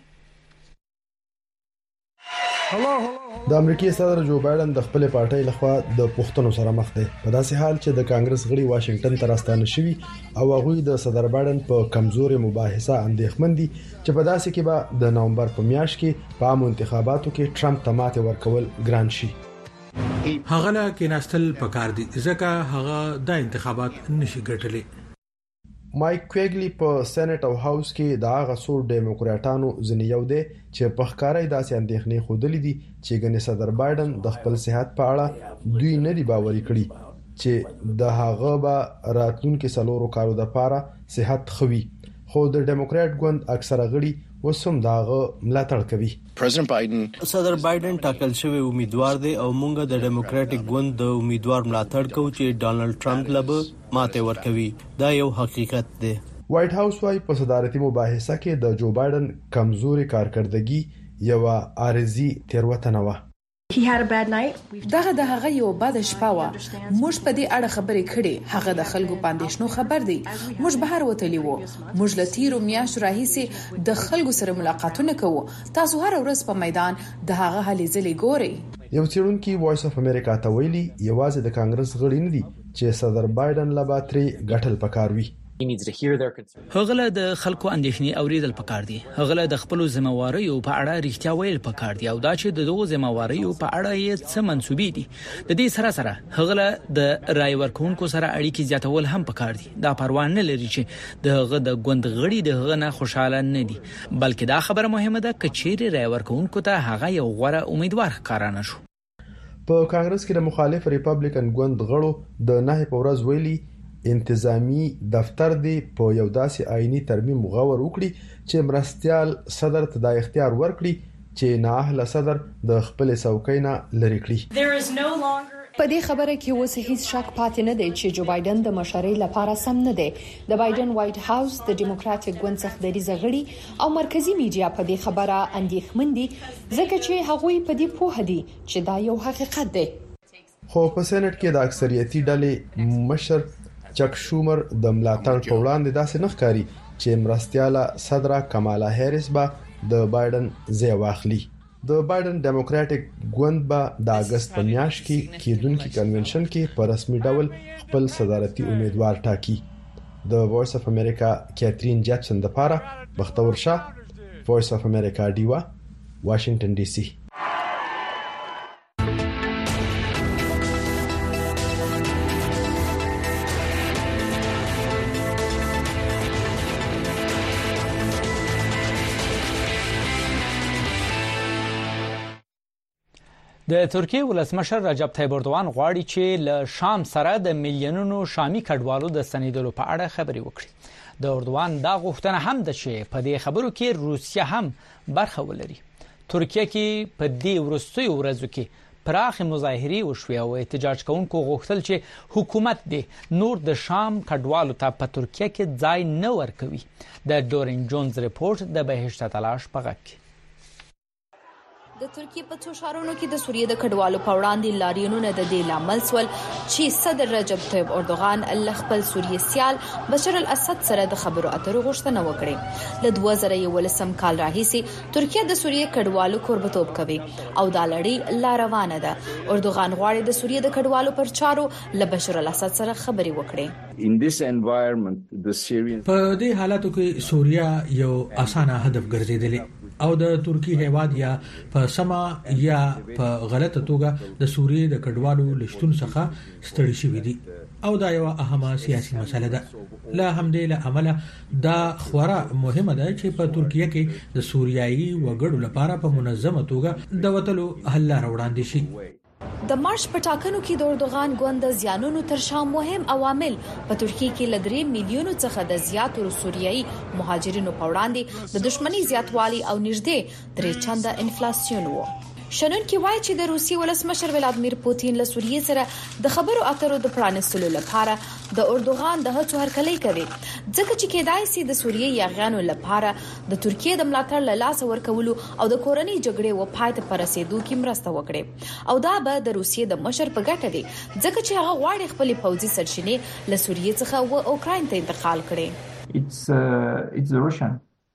د امریکای صدر جو بایدن د خپل پارټۍ لخوا د پښتنو سره مخ دی په داسې حال چې د کانګرس غړي واشنگټن ته راستانه شوي او هغه د صدر بایدن په کمزوري مباحثه اندېښمن دي چې په داسې کې به د نومبر په میاشت کې په عام انتخاباتو کې ټرمپ ته ماته ورکول ګران شي. هغه لا کې نستل پکار دي ځکه هغه د انتخابات نشي ګټلې. مایک کویګلی په سېنات او هاوس کې د هغه څو ډیموکراټانو ځنې یو دی چې په ښکارای داسې اندېښنې خودلې دي چې ګنې صدر بایدن د خپل صحت په اړه دوی نه دی باوري کړی چې د هغه به راتلونکو سلورو کالو لپاره صحت خوي. خو د ډیموکراټ ګوند اکثره غړي وسوم داغه ملاتړ کوي. پریزیدنت بایدن صدر بایدن ټاکل شوی امیدوار دی او موږ د ډیموکراټک ګوند د امیدوار ملاتړ کوو چې ډانلډ ټرمپ لبه ماته ورکوي. دا یو حقیقت دی. وایټ هاوس وايي په صدارتي مباحثه کې د جو بایدن کمزوري کارکردګي یو عارضی تیروتنه و. دغه د هغه یو بد شپه و. موږ په دې اړه خبرې کړې. هغه د خلکو پاندېشنو خبر دی. موږ بهر وتلی وو. موږ لتیرو میاشتو راهیسې د خلکو سره ملاقاتونه کوو. تاسو هر ورځ په میدان د هغه هلې ځلې ګورئ. یو څېړونکي وایس اف امریکا ته ویلي یوازې د کانګرس غړي نه دي چې صدر بایدن لباتري غټل پکاروي. هغه له د خلکو اندېښنې اوریدل پکار دي. هغه له د خپل ځمواریو په اړه ریښتیا ویل پکار دي او دا چې د دغه ځمواریو په اړه یې څه منسوبې دي. د دې سره سره هغه له د رای ورکونکو سره اړیکې زیاتول هم پکار دي. دا پروا نه لري چې د هغه د ګوند غړي د هغه نه خوشاله نه دي بلکې دا خبره مهمه ده چې چیرې رای ورکونکو ته هغه یو غوړه امیدوار ښکارانه شو. په کانګرس کې د مخالف ریپابلیکن ګوند غړو د نه په ورځ ویلي انتظامی دفتر دی په یو داسې آئینی ترمیم غور وکړي چې مرستيال صدر ته د اختیار ورکړي چې نه اهل صدر د خپل څوکۍ نه لری کړي. په دې خبره کې اوس هیڅ شک پاتې نه دی چې جو بایدن د مشرۍ لپاره سم نه دی. د بایدن وایټ هاوس د ډیموکراټک ګوند څخه د ریزغړي او مرکزی میډیا په دې خبره اندېښمن دي ځکه چې هغوی په دې پوه دي چې دا یو حقیقت دی. خو په سېنات کې د اکثریتي ډلې مشر چک شومر د ملاتړ په وړاندې داسې نه ښکاري چې مرستياله صدر کمالا هریس به د بایدن ځای واخلي. د بایدن ډیموکراټک ګوند به د اگست په میاشت کې کېدونکي کنونشن کې په رسمي ډول خپل صدارتي امیدوار ټاکي. د وایس اف امریکا کیترین جپسن لپاره بختور شاه، وایس اف امریکا ډیوا، واشنگټن ډي سي. د ترکیه ولسمشر رجب طیب اردوغان غواړي چې له شام سره د میلیونونو شامي کډوالو د ستنېدلو په اړه خبرې وکړي. د اردوغان دا غوښتنه هم ده چې په دې خبرو کې روسیه هم برخه ولري. ترکیه کې په دې وروستیو ورځو کې پراخ مظاهرې وشوې او احتجاج کوونکو غوښتل چې حکومت دې نور د شام کډوالو ته په ترکیه کې ځای نه ورکوي. د ډورین جونز ریپورت د بهشته تلاش په غږ کې. د ترکیه په څو ښارونو کې د سوریې د کډوالو په وړاندې لاریونونه د دې لامل سول چې صدر رجب طیب اردوغان له خپل سوریې سیال بشار الاسد سره د خبرو اترو غوښتنه وکړه. له دوه زره یولسم کال راهیسې ترکیه د سوریې کډوالو کوربتوب کوي او دا لړۍ لا روانه ده. اردوغان غواړي د سوریې د کډوالو پر چارو له بشار الاسد سره خبرې وکړي. په دې حالاتو کې سوریا یو اسانه هدف ګرځیدلی او د ترکی هیواد یا په سما یا په غلطه توګه د سوریې د کډوالو لشتون څخه ستړي شوي دي او دا یو اهمه سیاسي مسله ده. له همدې له عمله دا خورا مهمه ده چې په ترکیه کې د سوریایي وګړو لپاره په منظمه توګه د وټلو حل لار وړاندې شي. د مارچ په ټاکنو کې د اردوغان ګوند د زیانونو تر شا مهم عوامل په ترکیه کې لدري میلیونو څخه د زیاتو سوریایي مهاجرینو په وړاندې د دښمنۍ زیاتوالی او نږدې درې چنده انفلاسیون وو. شنن کې وایي چې د روسي ولسمشر ولادمیر پوتین له سوریې سره د خبرو اترو د پرانستلو لپاره د اردوغان د هڅو هرکلی کوي ځکه چې کېدای شي د سوریې یاغیانو لپاره د ترکیه د ملاتړ له لاسه ورکولو او د کورنۍ جګړې و پای ته پرسېدو کې مرسته وکړي او دا به د روسیې د مشر په ګټه دی ځکه چې هغه غواړي خپل پوځي سرچینې له سوریې څخه و اوکراین ته انتقال کړي. It's uh, it's the Russian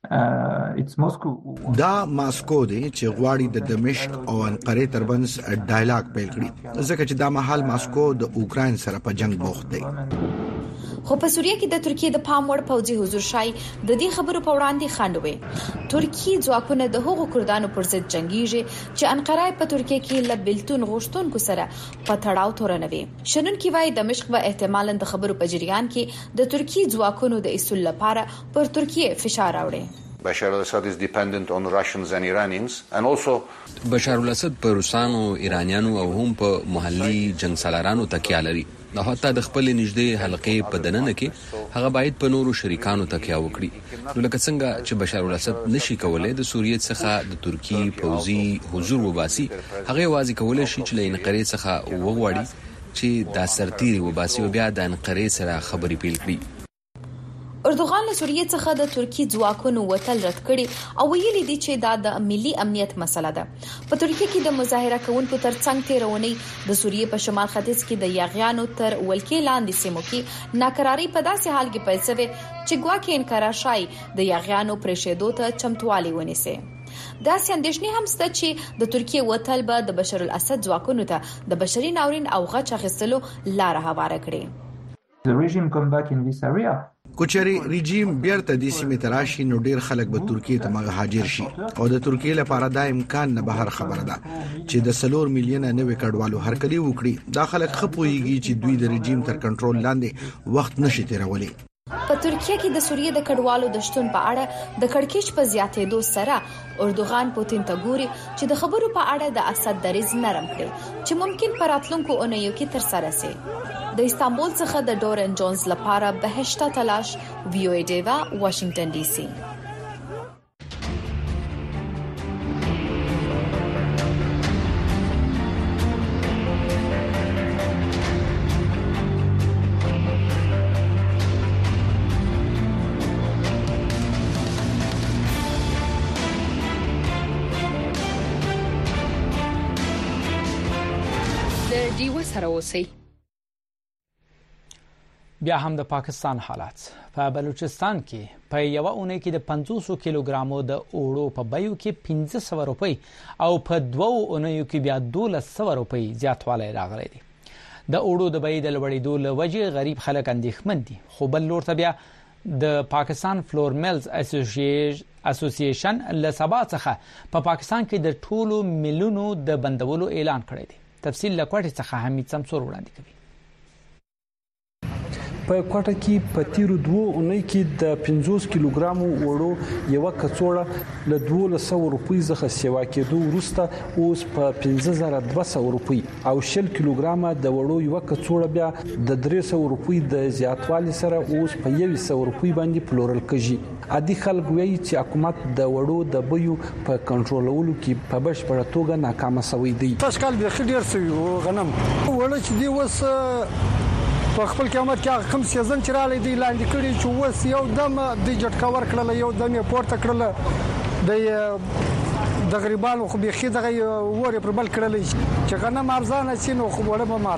دا ماسکو دی چې غواړي د دمشق او انقره ترمنځ ډایلاګ پیل کړي ځکه چې دا مهال ماسکو د اوکراین سره په جنگ بوخت دی. خو په سوریه کې د ترکیه د پام وړ پوځي حضور شای د دې خبرو په وړاندې خنډوي. ترکیه ځواکونه د هغو کردانو پر ضد جنگیږي چې انقره په ترکیه کې له بلتون غوښتونکو سره په تړاو تورنوي. شنن کې وایي دمشق به احتمالاً د خبرو په جریان کې د ترکیه ځواکونو د اصول لپاره پر ترکیه فشار راوړي. Bashar al-Assad is dependent on Russians and Iranians and also بشار الاسد په روسانو، ایرانیانو او هم په محلي جنگ سالارانو تکیه لري. نو حتی د خپل نږدې حلقې په دننه کې هغه باید په نورو شریکانو تکیه وکړي. نو لکه څنګه چې بشار الاسد نشي کولای د سوریې څخه د ترکی پوځي حضور وباسي، هغه واځي کولای شي چې له انقره څخه وغواړي چې دا سرتيري وباسي او بیا د انقره سره خبرې پیل کړي. اردوغان له سوریې څخه د ترکی ځواکونو وتل رد کړي او ویلي دي چې دا د ملي امنیت مسله ده. په ترکیه کې د مظاهره کوونکو ترڅنګ تیرونی د سوریې په شمال ختیځ کې د یاغیانو تر ولکې لاندې سیمو کې ناکراری په داسې حال کې پیل شوه چې ګواکې انکار شای د یاغیانو پرېښودو ته چمتووالی ونیسي. دا سندېشنې هم ست چې د ترکیه وتل به د بشار الاسد ځواکونو ته د بشري ناورین او غچ اخیستلو لار هواره کړي. The regime come back in this area. کوچري رژیم بیرته د سیمې تراشي نو ډیر خلک به ترکیه ته مهاجر شي او د ترکیه لپاره دا امکان نه بهر خبره ده چې د سلور میلیونه نوې کډوالو هرکلی وکړي. دا خلک خپويږي چې دوی د رژیم تر کنټرول لاندې وخت نشي تیرولی. په ترکیه کې د سوریې د کډوالو د شتون په اړه د کڑکېچ په زیاتېدو سره اردوغان پوتین ته ګوري چې د خبرو په اړه د اسد دریځ نرم کړي چې ممکن په راتلونکو اونیو کې ترسره شي. د استانبول څخه د ډورین جونز لپاره بهشته تلاش، وی او ای ډیوا، واشنگټن ډي سي. د ډیوا سره اوسئ. بیا هم د پاکستان حالات. په بلوچستان کې په یو اونۍ کې د پنځوس کیلوګرامو د اوړو په بیو کې پنځه سوه روپۍ او په دوه اونیو کې بیا دولس سوه روپۍ زیاتوالی راغلی دی. د اوړو د بیې د لوړېدو له وجې غریب خلک اندېښمن دي، خو بل لور ته بیا د پاکستان فلور میلز اسوسییشن له سبا څخه په پاکستان کې د ټولو میلونو د بندولو اعلان کړی دی. تفصیل له کوټې څخه حمید سمسور وړاندې کوي. په کوټه کې په تیرو دوه اونۍ کې د پنځوس کیلوګرام وړو یو کڅوړه له دوه سوه روپۍ څخه سیوا کېدو وروسته اوس په پنځه زره دوه سوه روپۍ او شل کیلوګرام د وړو یو کڅوړه بیا د درې سوه روپۍ د زیاتوالي سره اوس په یو سوه روپۍ باندې پلورل کېږي. عادي خلک وایي چې حکومت د وړو د بیو په کنټرولولو کې په بشپړه توګه ناکام شوی دی. تاسو کال به خډیر سوي غنم وړه چې دی وس په خپل قیامت کې کوم سیزن چې را لې دی لاندې کړي چې وس یو دم د جټکاور کړل یو دم پورته کړل د د غریبانو خو به خې دغه وره پر بل کړل چې غنم ارزانه شي نو خو وړه به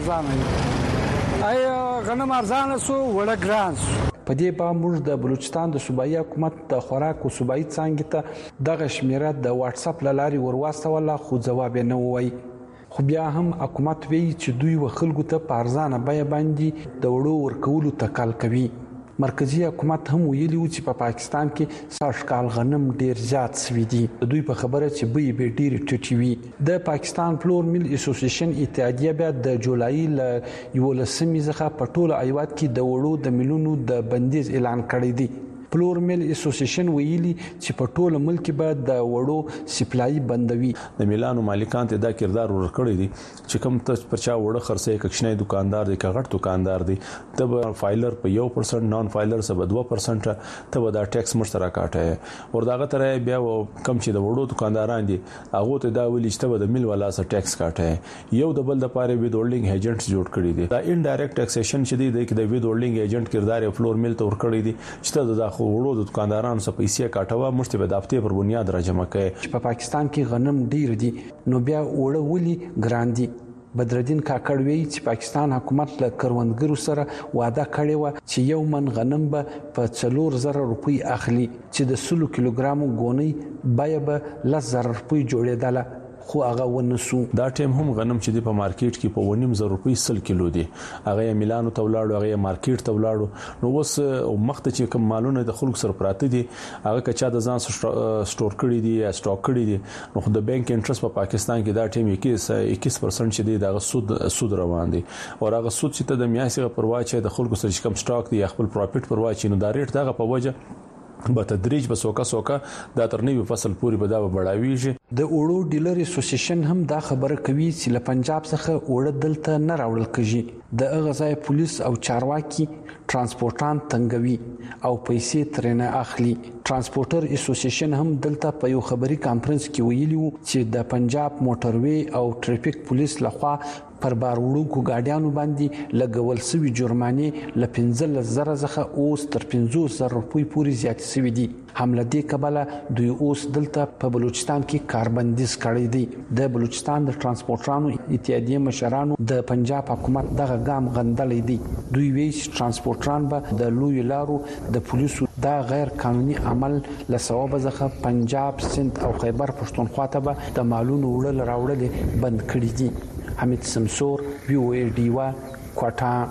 ارزانه ای غنم ارزانه سو وړه ګران په دې با موږ د بلوچستان د صوبایي حکومت د خوراک او صوبایي څنګه ته دغه شمیره د واتس اپ لاري ورواستوله خو جواب نه وای. خو بیا هم حکومت وی چې دوی وخلکو ته پارزانه بیا باندې د وړو ورکولو تکل کوي. مرکزی حکومت هم ویلي و چې په پا پاکستان کې سږ کال غنم ډیر زیات سوي دي. دوی په خبره چې به به ډیر ټټي وي. د پاکستان فلور میل اسوسییشن اتحادیه بیا د جولای ل یولسمې څخه په ټوله ایواد کې د وړو د ملیونو د بندیز اعلان کړی دی. فلور میل اسوسییشن ویلي چې په ټوله ملک به د وړو سپلای بندوي. د میلانو مالکان ته دا کردار ورکړی دي چې کوم ته پرچا وړه خرڅه کښنی دکاندار دی کغټ دکاندار دی ته فایلر په یو پرسنټ نان فایلر سره دوه پرسنټ ته دا ټیکس مشترک کاټه ور داغه تر بیا کم چې د وړو دکانداران دي هغه ته دا ویل چې ته د مل ولا سره ټیکس کاټه یو د بل د پاره وی هولډینګ ایجنټس جوړ کړی دي. دا انډایرکټ ټیکسیشن چې دی د وی هولډینګ ایجنټ کردار فلور میل ته ور کړی دي چې ته د وړو د دکاندارانو څخه پیسې کاټوا مشتبه دافتې پر بنیاد راجمع کړي. په پاکستان کې غنم ډیر دي نو بیا وړه ولي ګران دي. بدردین کاکړ وی چې پاکستان حکومت له کروندګرو سره وعده کړې و چې یو من غنم به په څلور زره روپۍ اخلي چې د سلو کیلوګرامو غونې بیا به لس زره روپۍ جوړېدله خو هغه ونسو. دا ټیم هم غنم چې د په مارکیټ کې په ونیم زره روپۍ سل کیلو دي هغه میلانو ته ولاړو هغه مارکیټ ته ولاړو نو اوس مخته چې کوم مالونه د خلکو سره پراته دي هغه کچا د ځان سٹور کړی دي یا سٹاک کړی دي نو د بانک انټرست په پاکستان کې دا ټیم اکیس پرسنټ چې دی دا سود سود روان دي او هغه سود چې د میاشتې پر واچې د خلکو سره کوم سٹاک دي خپل پروفټ پر واچې نو دا ریټ دغه په وجه په تدریج به سوکا سوکا د ترنیوي فصل پوری به دا بڑاویږي. د وړو ډیلر اسوسییشن هم دا خبره کوي چې له پنجاب څخه وړه دلته نه راوړل کیږي. د غزای پولیس او چارواکي ترانسپورټان تنګوي او پیسې ترنه اخلي. ترانسپورټر اسوسییشن هم دلته په یو خبري کانفرنس کې ویلي وو چې د پنجاب موټروي او ټریفیک پولیس لخوا پر بار وړونکو ګاډیانو باندې لګول شوی جرمانه ل پنځه زره څخه اوس تر پنځوس زره روپۍ پورې زیات شوی دي. حمله دې کبله دوی اوس دلته په بلوچستان کې کاربندیز کړی دی. د بلوچستان د ترانسپورټرانو اتحادیه مشرانو د پنجاب حکومت دغه ګام غندلې دي. دوی وایي چې ترانسپورټران به د لوی لارو د پولیسو دا غیر قانوني عمل لسبب ځخه پنجاب سند او خیبر پښتونخوا ته به د مالونو وړل راوړل بند کړی دي. حمید سمسور وی او ای ډیوا کوټا.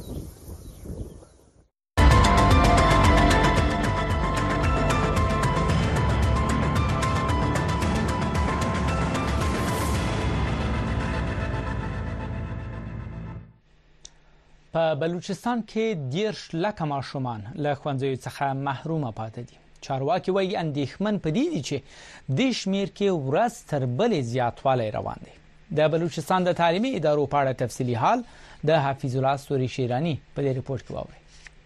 په بلوچستان کې دیرش لکه ماشومان له ښوونځیو څخه محروم پاتې دي. چارواکي وایي اندېښمن پدې دي چې د شمیر کې ورځ تر بلې زیاتوالی روان دی. د بلوچستان د تعلیمي ادارو په اړه تفصیلي حال د حفیظ الله سوري شیرانی په دې ریپورت کې واورئ.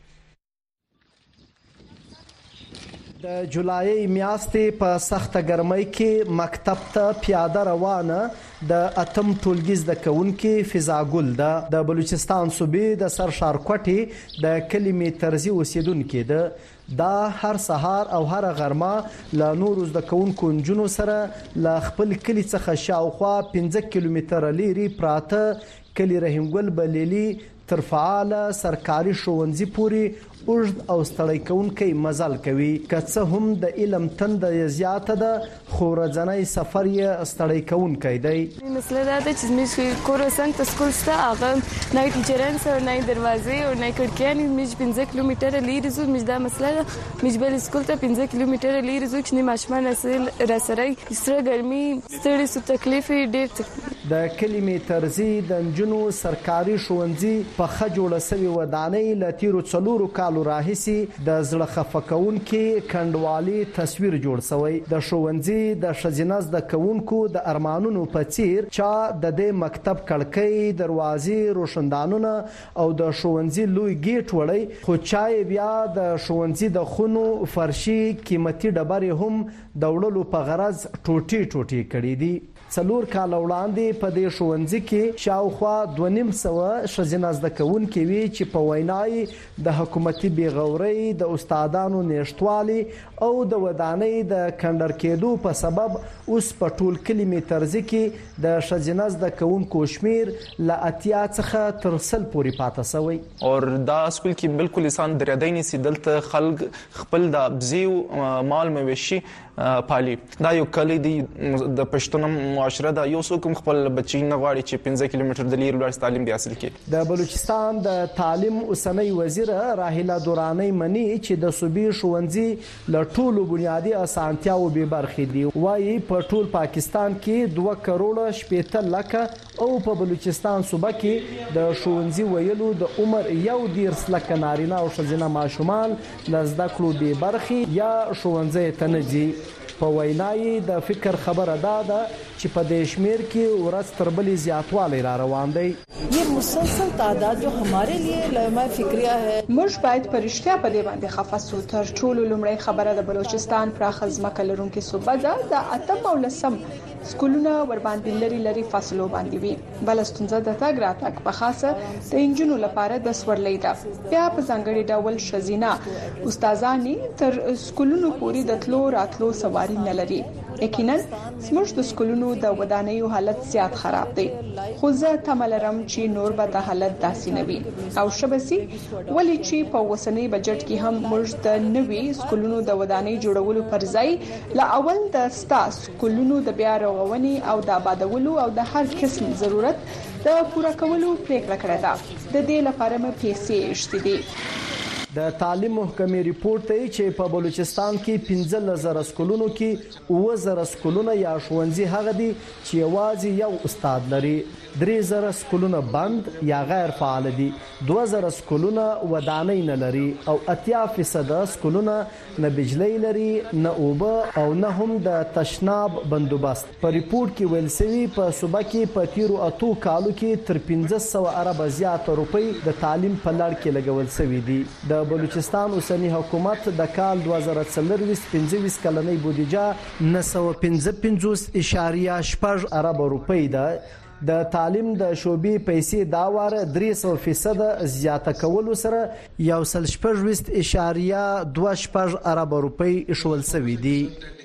د جولای میاشتې په سخته ګرمۍ کې مکتب ته پیاده روانه د اتم ټولګي زده کوونکې فضا ګل ده. د بلوچستان صوبې د سرشار کوټې د کلمې طرزي اوسیدونکې ده. دا هر سهار او هر غرمه له نورو زده کوونکو نجونو سره له خپل کلي څخه شاوخوا پنځه کیلومتره لرې پراته کلي رحیم ګل بلیلي تر فعاله سرکاري ښوونځي پورې اوږد او ستړی کوونکی مزل کوي. که څه هم د علم تنده زیاته ده خو ورځنی سفر یې ستړی کوونکی دی. مسله دا ده چې زموږ کور څنګ ته سکول شته هغه نه ټیچران سره نه دروازې او نه کړکیانې زموږ پنځه کیلومتره لرې ځو. زموږ دا مسله ده زموږ بل سکول ته پنځه کیلومتره لرې ځو چې ماشومان راسره سره ګرمي ستړي سو تکلیف ډېر د کلمې ترزی د نجونو سرکاري ښوونځي په ښه جوړه سوي ودانۍ له تیرو څلورو کالو راهیسې د زړه خفه کوونکي کنډوالي تصویر جوړ شوی. د ښوونځي د ښځینه زده کوونکو د ارمانونو په څیر چا د دې مکتب کړکۍ، دروازې، روشندانونه او د ښوونځي لوی ګیټ وړی، خو چا بیا د ښوونځي د خونو فرشي قیمتي ډبرې هم د وړلو په غرض ټوټې ټوټې کړي دي. څلور کاله وړاندې په دې ښوونځي کې شاوخوا دوه نیم سوه ښځینه زده کوونکي وي چې په وینای د حکومتي بېغورۍ، د استادانو نشتوالي او د ودانۍ د کندر کېدو په سبب اوس په ټول کلمې ترزي کې د ښځینه زده کوونکو شمیر له اتیا څخه تر سل پورې پاتې شوی. اور دا سکول کې بالکل انسان درېدای نسی، دلته خلک خپل د ابزیو مال مویشي پالي. دا یو کلی دی د پښتون معاشره دا یو څوک خپل بچی نه غواړي چې پنځه کیلومتر د لیر ولر تعلیم دی حاصل کړي. د بلوچستان د تعلیم اوسنۍ وزیر راهیلا دورانی منی چې د صوبې ښوونځي له ټولو بنیادی اسانتیاو به برخې دي. وايي په ټول پاکستان کې دوه کروڑه شپېته لکه او په بلوچستان صوبه کې د ښوونځي ویلو د عمر یو دیرس لکه نارینه او ښځینه ماشومان له زده کړو بې برخې یا ښوونځي ته نه ځي. په وینای د فکر خبره ده ده چې په دې شمیر کې ورځ تر بلې زیاتوالی را روان دی. یہ مسلسل تعداد جو ہمارے لیے لمحہ فکریہ ہے. موږ باید په رښتیا په دې باندې خفه سو. تر ټولو لومړی خبره د بلوچستان پراخه ځمکه لرونکې صوبه ده. د اتم او لسم سکولونه ور باندې لري لري فاصلو باندې وي. بل ستونزه د تګ راتګ په خاصه د انجونو لپاره د سورلۍ ده. بیا په ځانګړي ډول ښځینه استادانی تر سکولونو پورې د تلو راتلو سواری نه لري. یقینا زموږ د سکولونو د ودانیو حالت زیات خراب دی، خو زه تمه لرم چې نور به د حالت داسې نه وي او شبسي ولې چې په اوسنۍ بجټ کې هم موږ د نوي سکولونو د ودانۍ جوړولو پر ځای لا اول د ستا سکولونو د بیا رغونې او د آبادولو او د هر قسم ضرورت د پوره کولو پریکړه کړې ده. د دې لپاره مې پیسې شته دي. د تعلیم محکمې ریپورت دی چې په بلوچستان کې پنځه زره سکولونو کې اوه زره سکولونه یا ښوونځي هغه دي چې یوازې یو استاد لري، درې زره سکولونه بند یا غیر فعال دي، دوه زره سکولونه ودانۍ نه لري او اتیا فیصد سکولونه نه بجلی لري، نه اوبه او نه هم د تشناب بندوبست. په ریپورت کې ویل شوي په صوبه کې په تیرو اتو کالو کې تر پنځه سوه اربه زیاته روپۍ د تعلیم په لړ کې لګول شوي دي. د بلوچستان اوسنی حکومت د کال دوه زره څلرویشت پنځه کلنۍ بودیجه نه سوه پنځه پنځوس اعشاریه شپږ اربه روپۍ ده. د تعلیم د شوبې پیسې دا واره درې سوه فیصد زیاته کولو سره یو سل شپږ اعشاریه دوه شپږ اربه روپۍ ایښول شوي دي.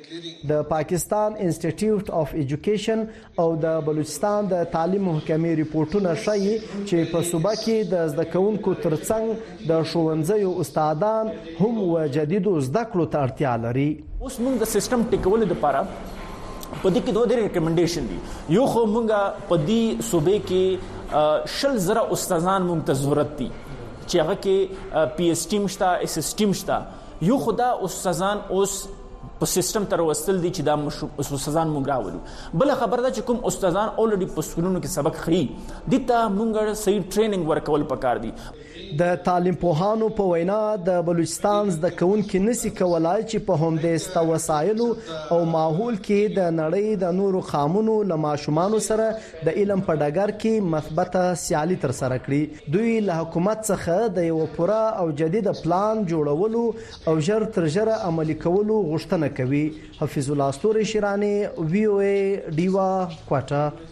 د پاکستان انسټیټیوټ اف ایجوکیشن او د بلوچستان د تعلیم محکمې ریپورتونه ښیي چې په صوبه کې د زده کوونکو ترڅنګ د ښوونځیو استادان هم و جدیدو زده کړو ته اړتیا لري. اوس موږ د سیستم ټیکولو لپاره په دې کې دوه ډېر ریکمنډیشن دي. یو خو موږ په دې صوبې کې شل زره استادان موږ ته ضرورت دي چې هغه کې پی ایس ټیم شته، اس ایس ټیم شته. یو خدا استادان اوس په سیستم تر وستل دي چې دا استادان موږ راولو. بل خبر ده چې کوم استادان اولریډي په سکولونو کې سبق خري دي ته موږ صحیح ټریننګ ورکول پکار دي. د تعلیم پوهانو په وینا د بلوچستان زده کوونکي نسی کولای چې په همدې ستا وسایلو او ماحول کې د نړۍ د نورو خامونو له ماشومانو سره د علم په ډګر کې مثبته سیالي تر سره کړي. دوی له حکومت څخه د یو پوره او جدید پلان جوړولو او ژر تر ژره عملي کولو غوښتنه کوي. حفیظ الله استوري شیرانی، وی او ای ډیوا کوټه.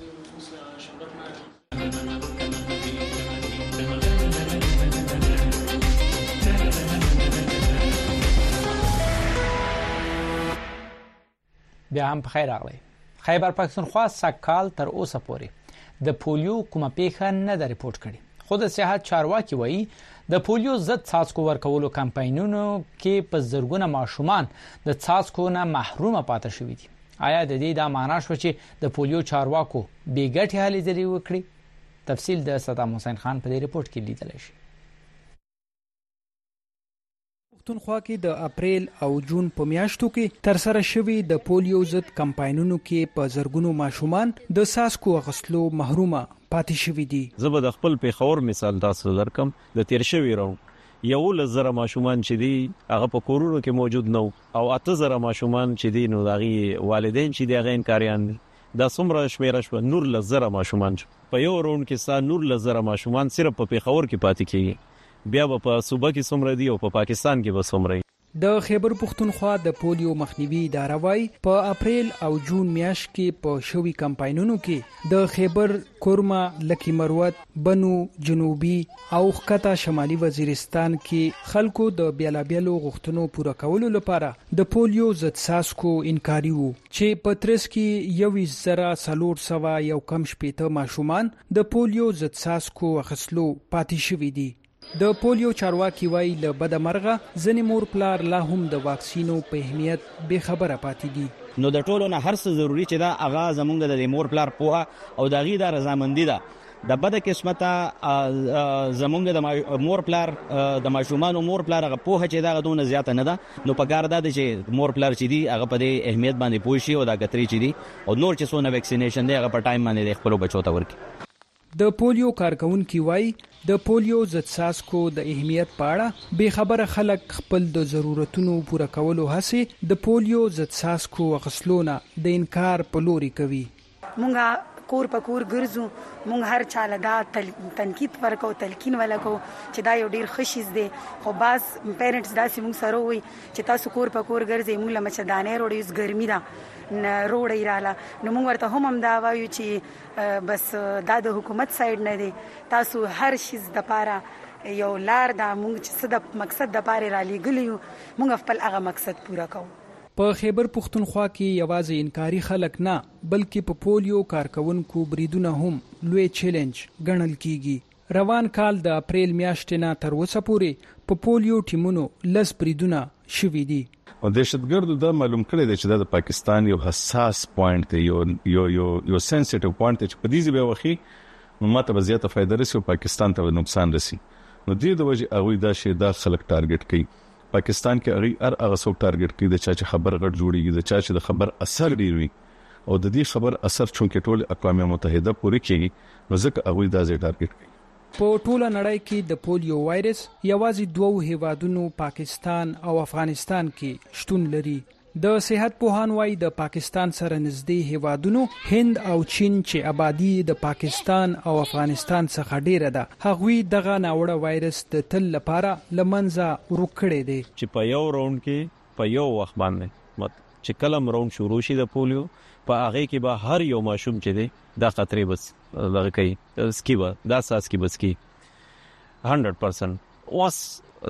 بیا هم په خیر راغلی. خیبر پښتونخوا سږکال تر اوسه پورې د پولیو کومه پیښه نه ده ریپورټ کړې، خو د صحت چارواکي وایي د پولیو ضد څاڅکو ورکولو کمپاینونو کې په زرګونه ماشومان د څاڅکو نه محروم پاتې شوي دي. آیا د دې دا معنا شو چې د پولیو چارواکو بې ګټې هلې ځلې وکړي؟ تفصیل د صدام حسین خان په دې ریپورت کې لیدلی شي. پښتونخوا کې د اپریل او جون په میاشتو کې تر سره شوی د پولیو ضد کمپاینونو کې په زرګونو ماشومان د ساسکو غسلو محرومه پاتې شوی دي. زه د خپل پیښور مثال تاسو درکم. د تیر شوی راوند یو لزر ماشومان چې دي هغه په کورونو کې موجود نو او اته زره ماشومان چې دي نو دغه والدین چې دي غین کاریان دي. دا څومره شمیره شو نور لزر ماشومان په یو راوند کې سا نور لزر ماشومان صرف په پیښور کې پاتې کیږي. بیا په صوبه کې څومره دي او په پاکستان کې به څومره. د خیبر پښتونخوا د پولیو مخنیوي اداره وايي په اپریل او جون میاشت کې په شوي کمپاینونو کې د خیبر، کورما، لکی مروت، بنو، جنوبي او ښکته شمالي وزیرستان کې خلکو د بیلابیلو غوښتنو پوره کولو لپاره د پولیو ضد ساسکو انکاري وو چې په ترڅ کې یو زره څلور سوه یو کم شپېته ماشومان د پولیو ضد ساسکو اخیستلو پاتې شوي دي. د پولیو چارواکي وایي له بده مرغه ځینې مور پلار لا هم د واکسینو په اهمیت بې خبره پاتې دي. نو د ټولو نه هر څه ضروری چې دا هغه زمونږ د مور پلار پوهه او د هغې د رضامندي ده. د بده قسمته زمونږ د مور پلار د ماشومانو مور پلار هغه پوهه چې دا غدونه زیاته نه ده. نو په کار ده چې مور پلار چې دي هغه په دې اهمیت باندې پوه شي او دا غتري چې دي او نور چې څونه ویکسینیشن دی هغه په ټایم باندې خپل بچو ته ورکړي. د پولیو کارکونکو وایي د پولیو ضد ساسکو د اهمیت په اړه به خبره خلک خپل د ضرورتونو پوره کولو هڅه د پولیو ضد ساسکو غسلونه د انکار په لوري کوي. مونږه کور په کور ګرځو، مونږ هر چاله دا تنقید ورکو، تلقین ولکو چې دا یو ډیر خوشیز دی. خو باز پیرنټس داسې مونږ سره وي چې تاسو کور په کور ګرځئ، مونږ لمچ دانې وروړي، ګرمي ده روړی رااله. نو موږ ورته هم هم دا وایو چې بس دا د حکومت سایډ نه دی، تاسو هر شي د پاره یو لار دا موږ چې څه د مقصد د پاره را لېږلی یو موږ خپل هغه مقصد پوره کوو. په خیبر پښتونخوا کې یوازې انکاري خلک نه بلکې په پولیو کارکونکو بریدونه هم لوی چیلنج ګڼل کیږي. روان کال د اپریل میاشتې نه تر اوسه پورې په پولیو ټیمونو لس بریدونه شوي دي. او دهشتګردو دا معلوم کړی دی چې د پاکستان یو حساس پوینټ دی، یو یو یو یو سنسټیو پوینټ چې په دې ځای وخی نو ماته به زیاته فائدہ رسي او پاکستان ته نقصان رسي. نو دې د وجه هغه دا شی دا خلک ټارګټ کوي. پاکستان کې هغه هر هغه څوک ټارګټ کوي د چا چې خبر غټ جوړیږي، د چا چې د خبر اثر ډیر وي او د دې خبر اثر چونکه ټول اقوام متحده پوری کوي نو ځکه هغه دا ځای ټارګټ کوي. په ټوله نړۍ کې د پولیو وایرس یوازې دوه هیوادونو پاکستان او افغانستان کې شتون لري. د صحت پوهان وایي د پاکستان سره نږدې هیوادونو هند او چین چې آبادی د پاکستان او افغانستان څخه ډیره ده هغوی دغه ناوړه وایرس د تل لپاره لمنځه ورکړي دي. چې په یو راوند کې په یو وخت باندې مت چې کلم راوند شروع شي د پولیو په هغه کې به هر یو ماشوم چې دی دا خطرې بس دغه کوي سکیبا دا ساس کی بس کی هندرد پرسنټ واس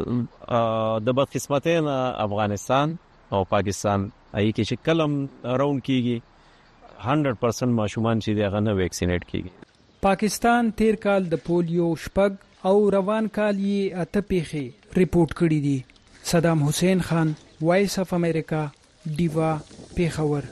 د بدقسمتۍ افغانستان او پاکستان ای کې چې کلم راوند کیږي هندرد پرسنټ ماشومان چې دغه نه ویکسینیټ کیږي. پاکستان تیر کال د پولیو شپږ او روان کال یې اته پیښې ریپورت کړې دي. صدام حسین خان، وایس اف امریکا، ډیوا، پیښور.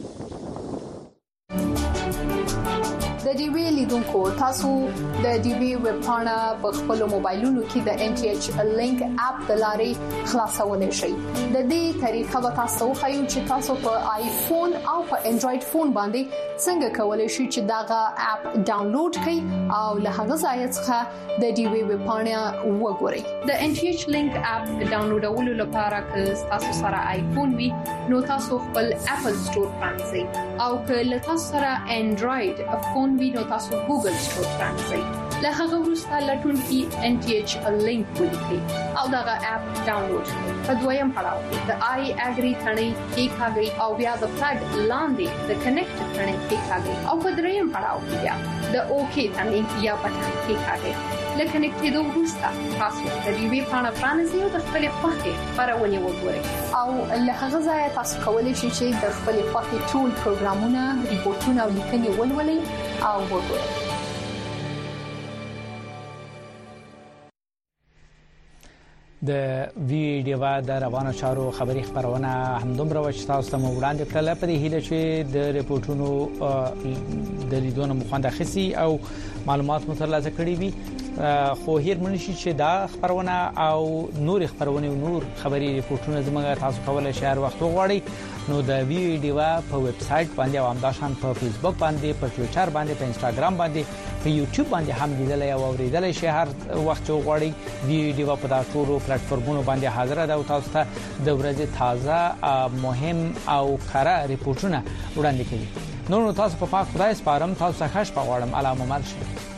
د ډي وی لیدونکو تاسو د ډي وی ویب پاڼه په خپل موبایلونو کې د ان ټي ایچ لینک اپ د لارې خلاصولای شئ. د دې طریقه به تاسو خو چې تاسو په آیفون او په انډراید فون باندې څنګه کولای شئ چې داغه اپ ډاونلوډ کړئ او له هغه ځای څخه د ډي وی ویب پاڼه وګورئ. د ان ټي ایچ لینک اپ ډاونلوډولو لپاره که تاسو سره آیفون وي نو تاسو خپل اپل سٹور پرانځئ او که له تاسو سره انډراید فون نو تاسو ګوګل سٹور پرانځئ. له هغه وروسته لټون کې ان ټي ایچ لینک ولیکئ او دغه اپ ډاونلوډ کړئ. په دویم پړاو کې د آی اګری ثنې کې کاږئ او بیا د فلګ لاندې د کنیکټ ثنې کې کاږئ او په دریم پړاو کې بیا د اوکی ثنې یا بټن کې کاږئ. لکه نکټېدو وروسته تاسو د ډي وی پاڼه پرانیزئ او د خپلې خوښې خپرونې وګورئ او له هغه ځایه تاسو کولی شئ چې د خپلې خوښې ټول پروګرامونه، ریپورتونه او لیکنې ولولئ او وګورئ. د ویډیو د روانو چارو خبري خبرونه همدومره و چې تاسو ته وړاندې کړل په دې هیله چې د ریپورتونو د لیدونو مخاندخسي او معلومات مو ترلاسه کړي وي. خو هیر منشي چې دا خبرونه او نور خبرونه او نور خبري ریپورتونه زموږ تاسو کولای شئ هر وخت وغواړئ نو د ویډیو په ویب سټ باندې او همداشان په فیسبوک باندې په ټوئیټر باندې په انستګرام باندې په یوټیوب باندې هم لیدلای او اوریدلای شئ هر وخت وغواړئ ویډیو په تاسو ټولو پلیټ فارمونو باندې حاضر ده او تاسو ته د ورځې تازه مهم او کره ریپورتونه وړاندې کوي نو تاسو په پاک خدای سپارم تاسو ښه شپه غواړم علامه مرشد